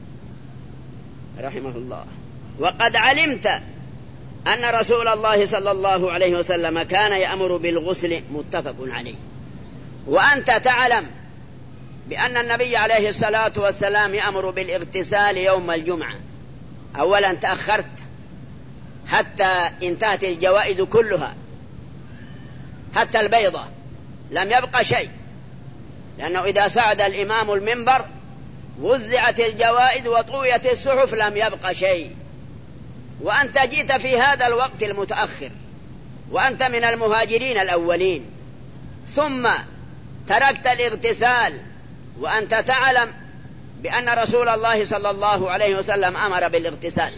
رحمه الله. وقد علمت أن رسول الله صلى الله عليه وسلم كان يأمر بالغسل، متفق عليه. وأنت تعلم بأن النبي عليه الصلاة والسلام يأمر بالاغتسال يوم الجمعة. أولا تأخرت حتى انتهت الجوائز كلها، حتى البيضة لم يبقى شيء، لأنه إذا صعد الإمام المنبر وزعت الجوائز وطويت الصحف لم يبقى شيء، وأنت جئت في هذا الوقت المتأخر وأنت من المهاجرين الأولين، ثم تركت الاغتسال وأنت تعلم بأن رسول الله صلى الله عليه وسلم أمر بالاغتسال.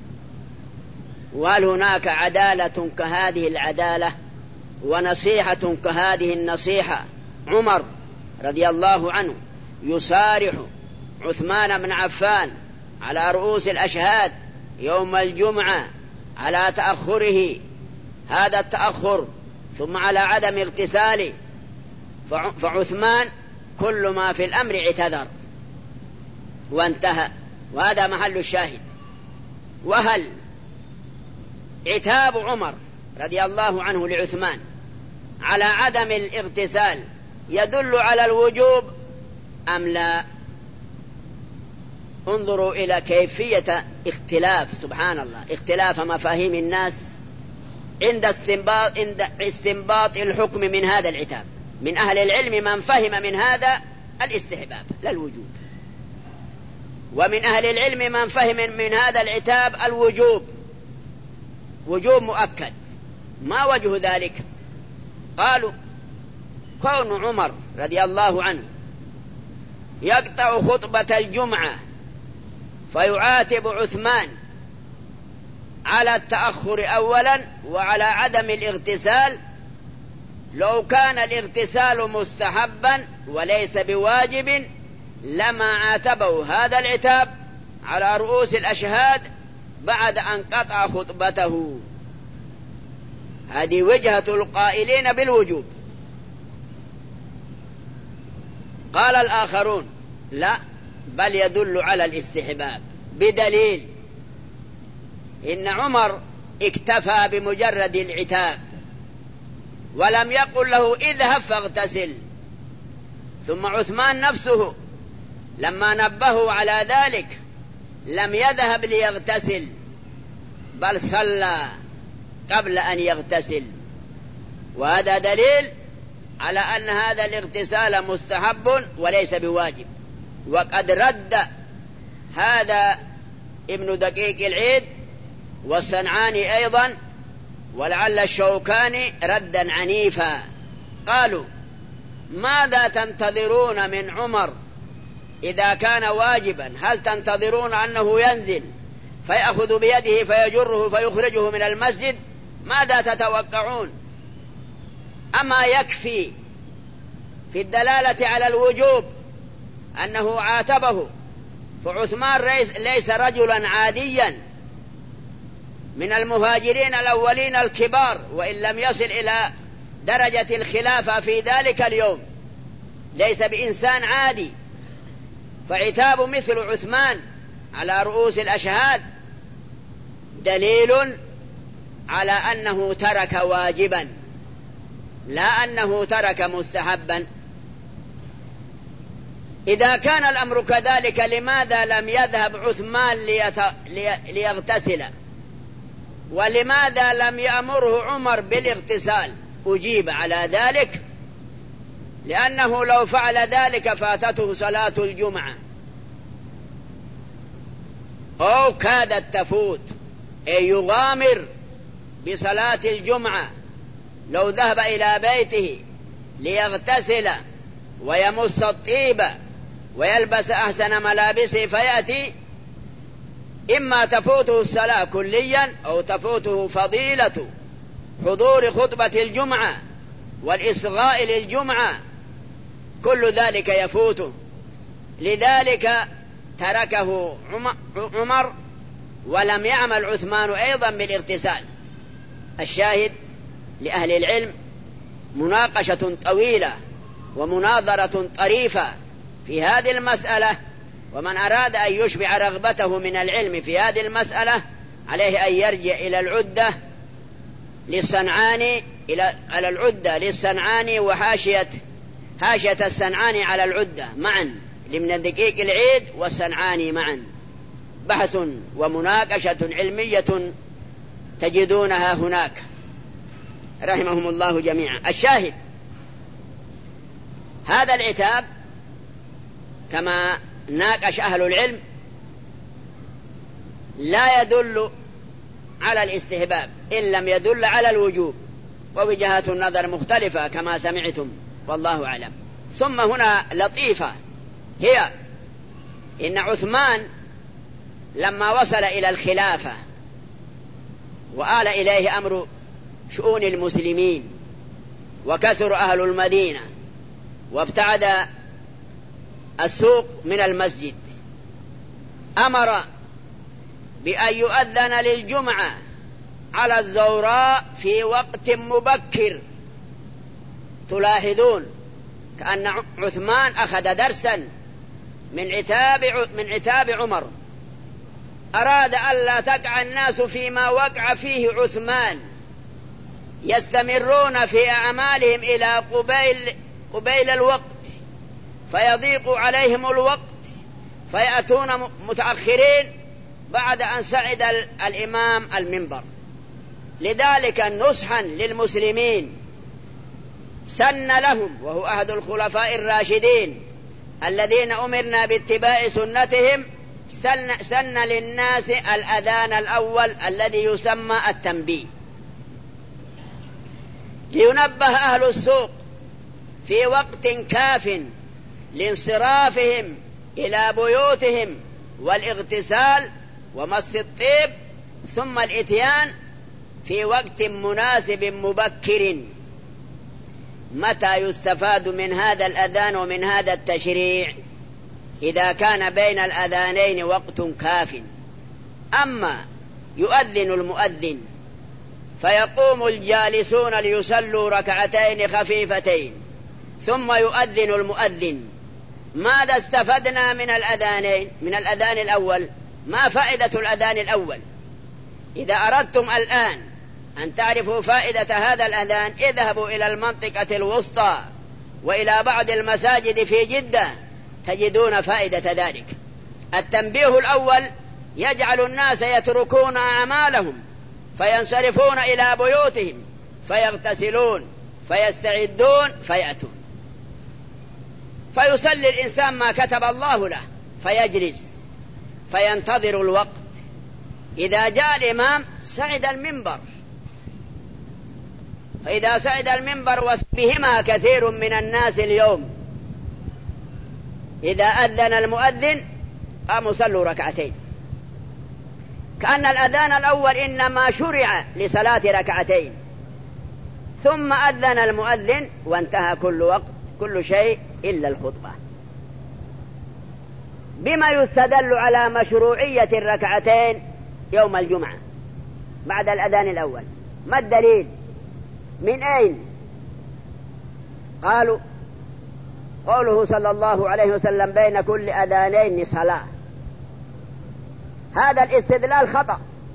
وهل هناك عدالة كهذه العدالة ونصيحة كهذه النصيحة؟ عمر رضي الله عنه يصارح عثمان بن عفان على رؤوس الأشهاد يوم الجمعة على تأخره هذا التأخر، ثم على عدم اغتساله، فعثمان كل ما في الأمر اعتذر وانتهى، وهذا محل الشاهد. وهل عتاب عمر رضي الله عنه لعثمان على عدم الاغتسال يدل على الوجوب أم لا؟ انظروا إلى كيفية اختلاف، سبحان الله، اختلاف مفاهيم الناس عند استنباط, عند استنباط الحكم من هذا العتاب. من أهل العلم من فهم من هذا الاستحباب لا الوجوب، ومن أهل العلم من فهم من هذا العتاب الوجوب، وجوب مؤكد. ما وجه ذلك؟ قالوا: كون عمر رضي الله عنه يقطع خطبة الجمعة فيعاتب عثمان على التأخر أولا وعلى عدم الاغتسال، لو كان الاغتسال مستحبا وليس بواجب لما عاتبه هذا العتاب على رؤوس الأشهاد بعد أن قطع خطبته. هذه وجهة القائلين بالوجوب. قال الآخرون: لا، بل يدل على الاستحباب، بدليل إن عمر اكتفى بمجرد العتاب ولم يقل له اذهب فاغتسل، ثم عثمان نفسه لما نبهه على ذلك لم يذهب ليغتسل بل صلى قبل أن يغتسل، وهذا دليل على أن هذا الاغتسال مستحب وليس بواجب. وقد رد هذا ابن دقيق العيد والصنعاني أيضا، ولعل الشوكاني ردا عنيفا. قالوا: ماذا تنتظرون من عمر إذا كان واجبا؟ هل تنتظرون أنه ينزل فيأخذ بيده فيجره فيخرجه من المسجد؟ ماذا تتوقعون؟ أما يكفي في الدلالة على الوجوب أنه عاتبه، فعثمان ليس رجلا عاديا من المهاجرين الأولين الكبار، وإن لم يصل إلى درجة الخلافة في ذلك اليوم، ليس بإنسان عادي، فعتاب مثل عثمان على رؤوس الأشهاد دليل على أنه ترك واجبا لا أنه ترك مستحبا. إذا كان الأمر كذلك لماذا لم يذهب عثمان ليت... لي... ليغتسل؟ ولماذا لم يأمره عمر بالاغتسال؟ أجيب على ذلك لأنه لو فعل ذلك فاتته صلاة الجمعة أو كادت تفوت، أي يغامر بصلاة الجمعة. لو ذهب إلى بيته ليغتسل ويمص الطيب ويلبس أحسن ملابسه فيأتي، إما تفوته الصلاة كليا أو تفوته فضيلة حضور خطبة الجمعة والإصغاء للجمعة، كل ذلك يفوته. لذلك تركه عمر ولم يعمل عثمان أيضا بالاغتسال. الشاهد لأهل العلم مناقشة طويلة ومناظرة طريفة في هذه المسألة، ومن أراد أن يشبع رغبته من العلم في هذه المسألة عليه أن يرجع إلى العدة للصنعاني إلى على العدة للصنعاني وحاشية حاشية الصنعاني على العدة معا لمن دقيق العيد والصنعاني معا، بحث ومناقشة علمية تجدونها هناك رحمهم الله جميعا. الشاهد هذا العتاب كما ناقش أهل العلم لا يدل على الاستحباب إن لم يدل على الوجوب، ووجهات النظر مختلفة كما سمعتم والله أعلم. ثم هنا لطيفة هي إن عثمان لما وصل إلى الخلافة وآل إليه أمر شؤون المسلمين وكثر أهل المدينة وابتعد السوق من المسجد، أمر بأن يؤذن للجمعة على الزوراء في وقت مبكر. تلاحظون كأن عثمان أخذ درسا من عتاب من عتاب عمر، أراد ألا تقع الناس فيما وقع فيه عثمان، يستمرون في أعمالهم إلى قبيل قبيل الوقت فيضيق عليهم الوقت فيأتون متأخرين بعد أن صعد الإمام المنبر. لذلك نصحا للمسلمين سن لهم، وهو أحد الخلفاء الراشدين الذين أمرنا باتباع سنتهم، سن, سن للناس الأذان الأول الذي يسمى التنبيه، لينبه أهل السوق في وقت كاف لانصرافهم إلى بيوتهم والاغتسال ومس الطيب، ثم الإتيان في وقت مناسب مبكر. متى يستفاد من هذا الأذان ومن هذا التشريع؟ إذا كان بين الأذانين وقت كاف. أما يؤذن المؤذن فيقوم الجالسون ليصلوا ركعتين خفيفتين ثم يؤذن المؤذن، ماذا استفدنا من الأذانين من الأذان الأول؟ ما فائدة الأذان الأول؟ إذا أردتم الآن أن تعرفوا فائدة هذا الأذان اذهبوا إلى المنطقة الوسطى وإلى بعض المساجد في جدة تجدون فائدة ذلك. التنبيه الأول يجعل الناس يتركون أعمالهم فينصرفون إلى بيوتهم فيغتسلون فيستعدون فيأتون، فيصلي الإنسان ما كتب الله له فيجلس فينتظر الوقت. إذا جاء الإمام صعد المنبر، فإذا صعد المنبر وبهما كثير من الناس اليوم، إذا أذن المؤذن قاموا صلوا ركعتين، كأن الأذان الأول إنما شرع لصلاة ركعتين، ثم أذن المؤذن وانتهى كل وقت كل شيء إلا الخطبة. بما يستدل على مشروعية الركعتين يوم الجمعة بعد الأذان الأول؟ ما الدليل؟ من أين؟ قالوا قوله صلى الله عليه وسلم بين كل أذانين صلاة، هذا الاستدلال خطأ.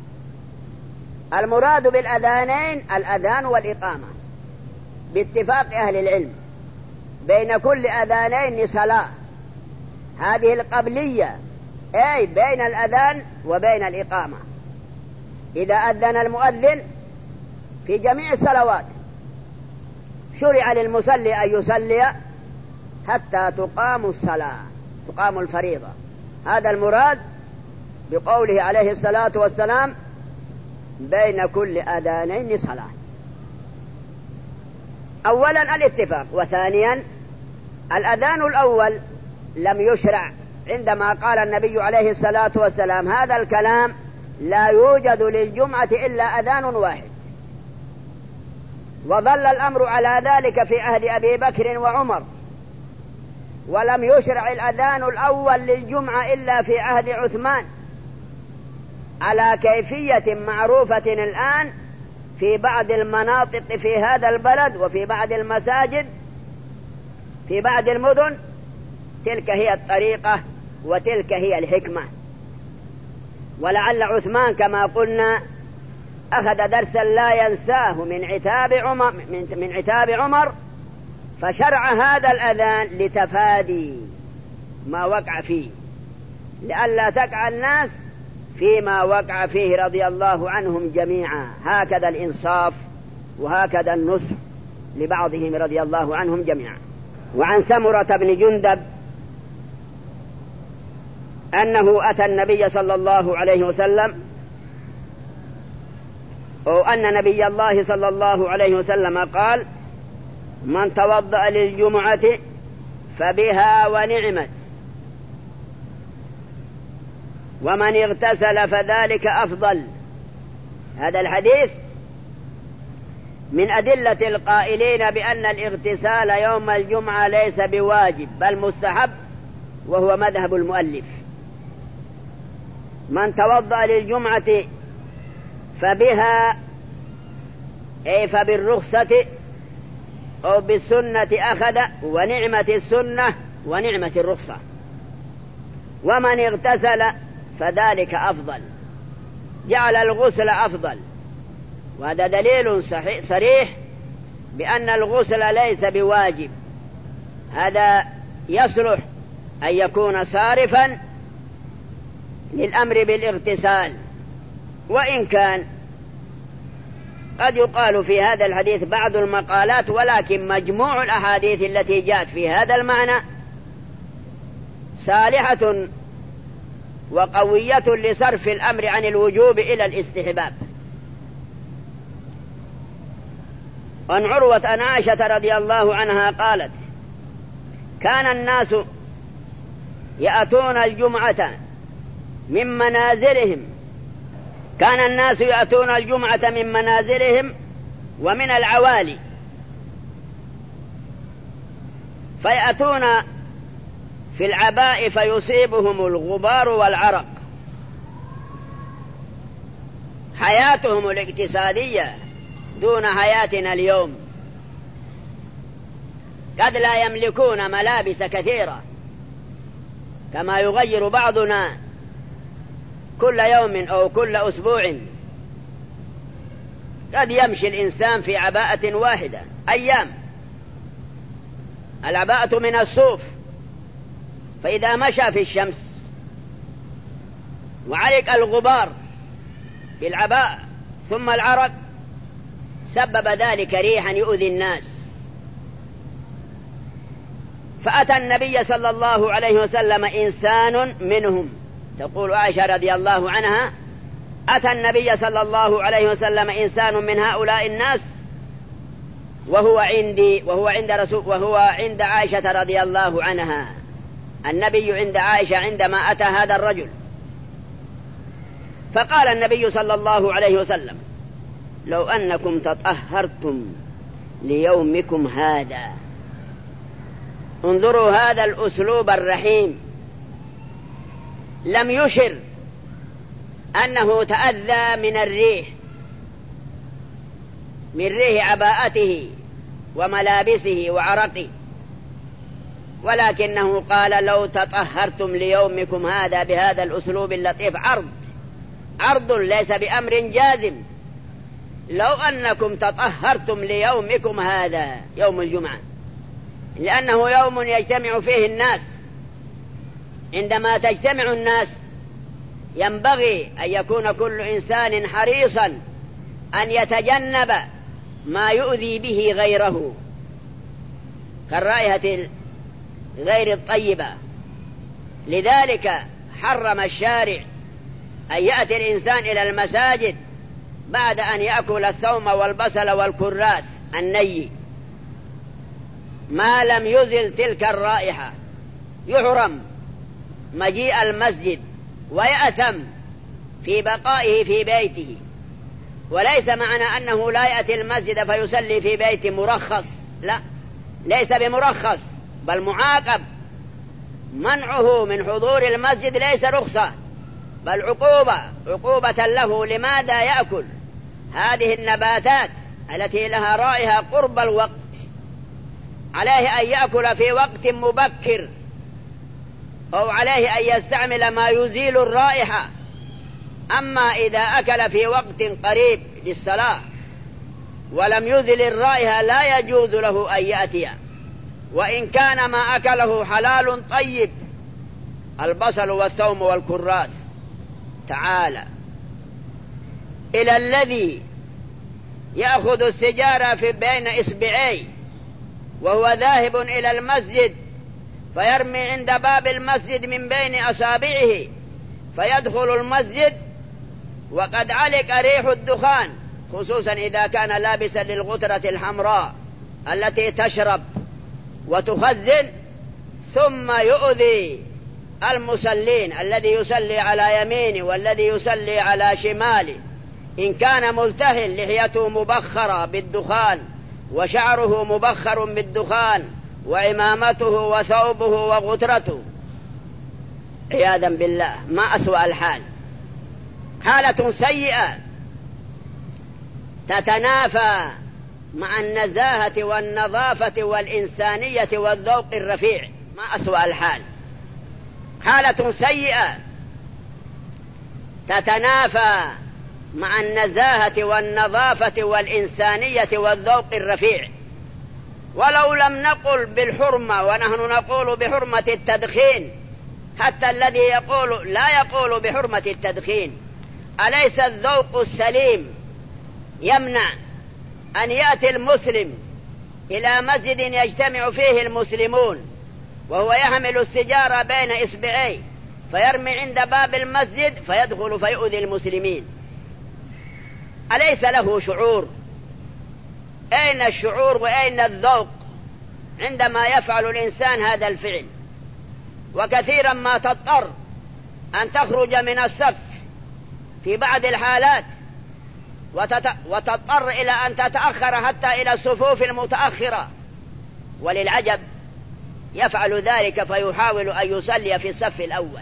المراد بالأذانين الأذان والإقامة باتفاق أهل العلم. بين كل أذانين صلاة، هذه القبلية، أي بين الأذان وبين الإقامة. إذا أذن المؤذن في جميع الصلوات شرع للمصلي أن يصلي حتى تقام الصلاة، تقام الفريضة. هذا المراد بقوله عليه الصلاة والسلام بين كل أذانين صلاة. أولا الاتفاق، وثانيا الأذان الأول لم يشرع عندما قال النبي عليه الصلاة والسلام هذا الكلام لا يوجد للجمعة إلا أذان واحد، وظل الأمر على ذلك في عهد أبي بكر وعمر، ولم يشرع الأذان الأول للجمعة إلا في عهد عثمان على كيفية معروفة الآن في بعض المناطق في هذا البلد وفي بعض المساجد في بعض المدن. تلك هي الطريقة وتلك هي الحكمة. ولعل عثمان كما قلنا أخذ درسا لا ينساه من عتاب عمر, من عتاب عمر فشرع هذا الأذان لتفادي ما وقع فيه، لئلا تقع الناس فيما وقع فيه رضي الله عنهم جميعا. هكذا الإنصاف وهكذا النصح لبعضهم رضي الله عنهم جميعا. وعن سمرة بن جندب أنه أتى النبي صلى الله عليه وسلم أو أن نبي الله صلى الله عليه وسلم قال من توضأ للجمعة فبها ونعمت، ومن اغتسل فذلك أفضل. هذا الحديث من أدلة القائلين بأن الاغتسال يوم الجمعة ليس بواجب بل مستحب، وهو مذهب المؤلف. من توضأ للجمعة فبها أي فبالرخصة أو بالسنة أخذ، ونعمة السنة ونعمة الرخصة. ومن اغتسل فذلك أفضل، جعل الغسل أفضل. وهذا دليل صحيح صريح بأن الغسل ليس بواجب. هذا يصلح أن يكون صارفا للأمر بالاغتسال، وإن كان قد يقال في هذا الحديث بعض المقالات، ولكن مجموع الأحاديث التي جاءت في هذا المعنى صالحة وقوية لصرف الأمر عن الوجوب إلى الاستحباب. عن عروة عن عائشة رضي الله عنها قالت كان الناس يأتون الجمعة من منازلهم كان الناس يأتون الجمعة من منازلهم ومن العوالي، فيأتون في العباء فيصيبهم الغبار والعرق. حياتهم الاقتصادية دون حياتنا اليوم، قد لا يملكون ملابس كثيرة كما يغير بعضنا كل يوم أو كل أسبوع. قد يمشي الإنسان في عباءة واحدة أيام. العباءة من الصوف، فإذا مشى في الشمس وعلق الغبار بالعباء ثم العرق سبب ذلك ريحا يؤذي الناس. فأتى النبي صلى الله عليه وسلم إنسان منهم، تقول عائشة رضي الله عنها أتى النبي صلى الله عليه وسلم إنسان من هؤلاء الناس وهو عندي وهو عند رسول وهو عند عائشة رضي الله عنها. النبي عند عائشة عندما أتى هذا الرجل، فقال النبي صلى الله عليه وسلم لو أنكم تطهرتم ليومكم هذا. انظروا هذا الأسلوب الرحيم، لم يشر أنه تأذى من الريح من ريح عباءته وملابسه وعرقه، ولكنه قال لو تطهرتم ليومكم هذا بهذا الأسلوب اللطيف، عرض عرض ليس بأمر جازم، لو أنكم تطهرتم ليومكم هذا يوم الجمعة، لأنه يوم يجتمع فيه الناس. عندما تجتمع الناس ينبغي أن يكون كل إنسان حريصا أن يتجنب ما يؤذي به غيره كالرائحة غير الطيبة. لذلك حرم الشارع أن يأتي الإنسان إلى المساجد بعد أن يأكل الثوم والبصل والكراث الني ما لم يزل تلك الرائحة، يحرم مجيء المسجد ويأثم في بقائه في بيته. وليس معنى أنه لا يأتي المسجد فيصلي في بيت مرخص، لا، ليس بمرخص بل معاقب. منعه من حضور المسجد ليس رخصة بل عقوبة، عقوبة له. لماذا يأكل هذه النباتات التي لها رائحة قرب الوقت؟ عليه أن يأكل في وقت مبكر، أو عليه أن يستعمل ما يزيل الرائحة. أما إذا أكل في وقت قريب للصلاة ولم يزل الرائحة لا يجوز له أن يأتي، وإن كان ما أكله حلال طيب، البصل والثوم والكراث. تعالى إلى الذي يأخذ السجارة في بين إصبعيه وهو ذاهب إلى المسجد، فيرمي عند باب المسجد من بين أصابعه، فيدخل المسجد وقد علق ريح الدخان، خصوصا إذا كان لابسا للغترة الحمراء التي تشرب وتخزن، ثم يؤذي المصلين، الذي يصلي على يمينه والذي يصلي على شماله. إن كان ملتهل لحيته مبخرة بالدخان وشعره مبخر بالدخان وعمامته وثوبه وغترته، عياذا بالله، ما أسوأ الحال. حالة سيئة تتنافى مع النزاهة والنظافة والإنسانية والذوق الرفيع، ما أسوأ الحال. حالة سيئة تتنافى مع النزاهة والنظافة والإنسانية والذوق الرفيع. ولو لم نقل بالحرمة ونحن نقول بحرمة التدخين، حتى الذي يقول لا يقول بحرمة التدخين، أليس الذوق السليم يمنع أن يأتي المسلم إلى مسجد يجتمع فيه المسلمون وهو يحمل السجارة بين إصبعيه، فيرمي عند باب المسجد فيدخل فيؤذي المسلمين؟ أليس له شعور؟ أين الشعور وأين الذوق عندما يفعل الإنسان هذا الفعل؟ وكثيرا ما تضطر أن تخرج من الصف في بعض الحالات وتضطر إلى أن تتأخر حتى إلى الصفوف المتأخرة، وللعجب يفعل ذلك فيحاول أن يصلي في الصف الأول،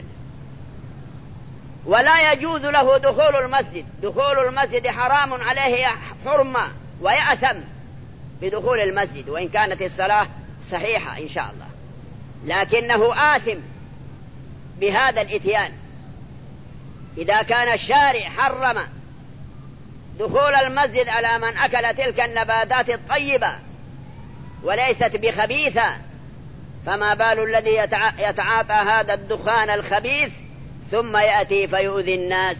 ولا يجوز له دخول المسجد. دخول المسجد حرام عليه حرمة، ويأثم بدخول المسجد وإن كانت الصلاة صحيحة إن شاء الله، لكنه آثم بهذا الإتيان. إذا كان الشارع حرم دخول المسجد على من أكل تلك النباتات الطيبة وليست بخبيثة، فما بال الذي يتعاطى هذا الدخان الخبيث ثم يأتي فيؤذي الناس؟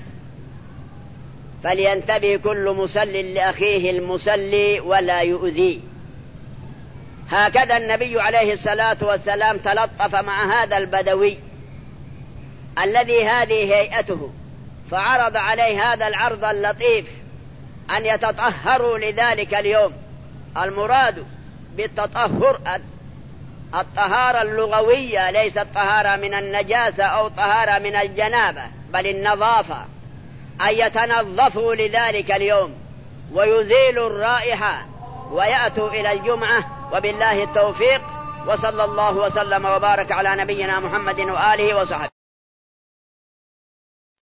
فلينتبه كل مسل لأخيه المسلي ولا يؤذي. هكذا النبي عليه الصلاة والسلام تلطف مع هذا البدوي الذي هذه هيئته، فعرض عليه هذا العرض اللطيف أن يتطهروا لذلك اليوم. المراد بالتطهر الطهارة اللغوية، ليس الطهارة من النجاسة أو طهارة من الجنابة، بل النظافة، أن يتنظفوا لذلك اليوم ويزيلوا الرائحة ويأتوا إلى الجمعة، وبالله التوفيق. وصلى الله وسلم وبارك على نبينا محمد وآله وصحبه.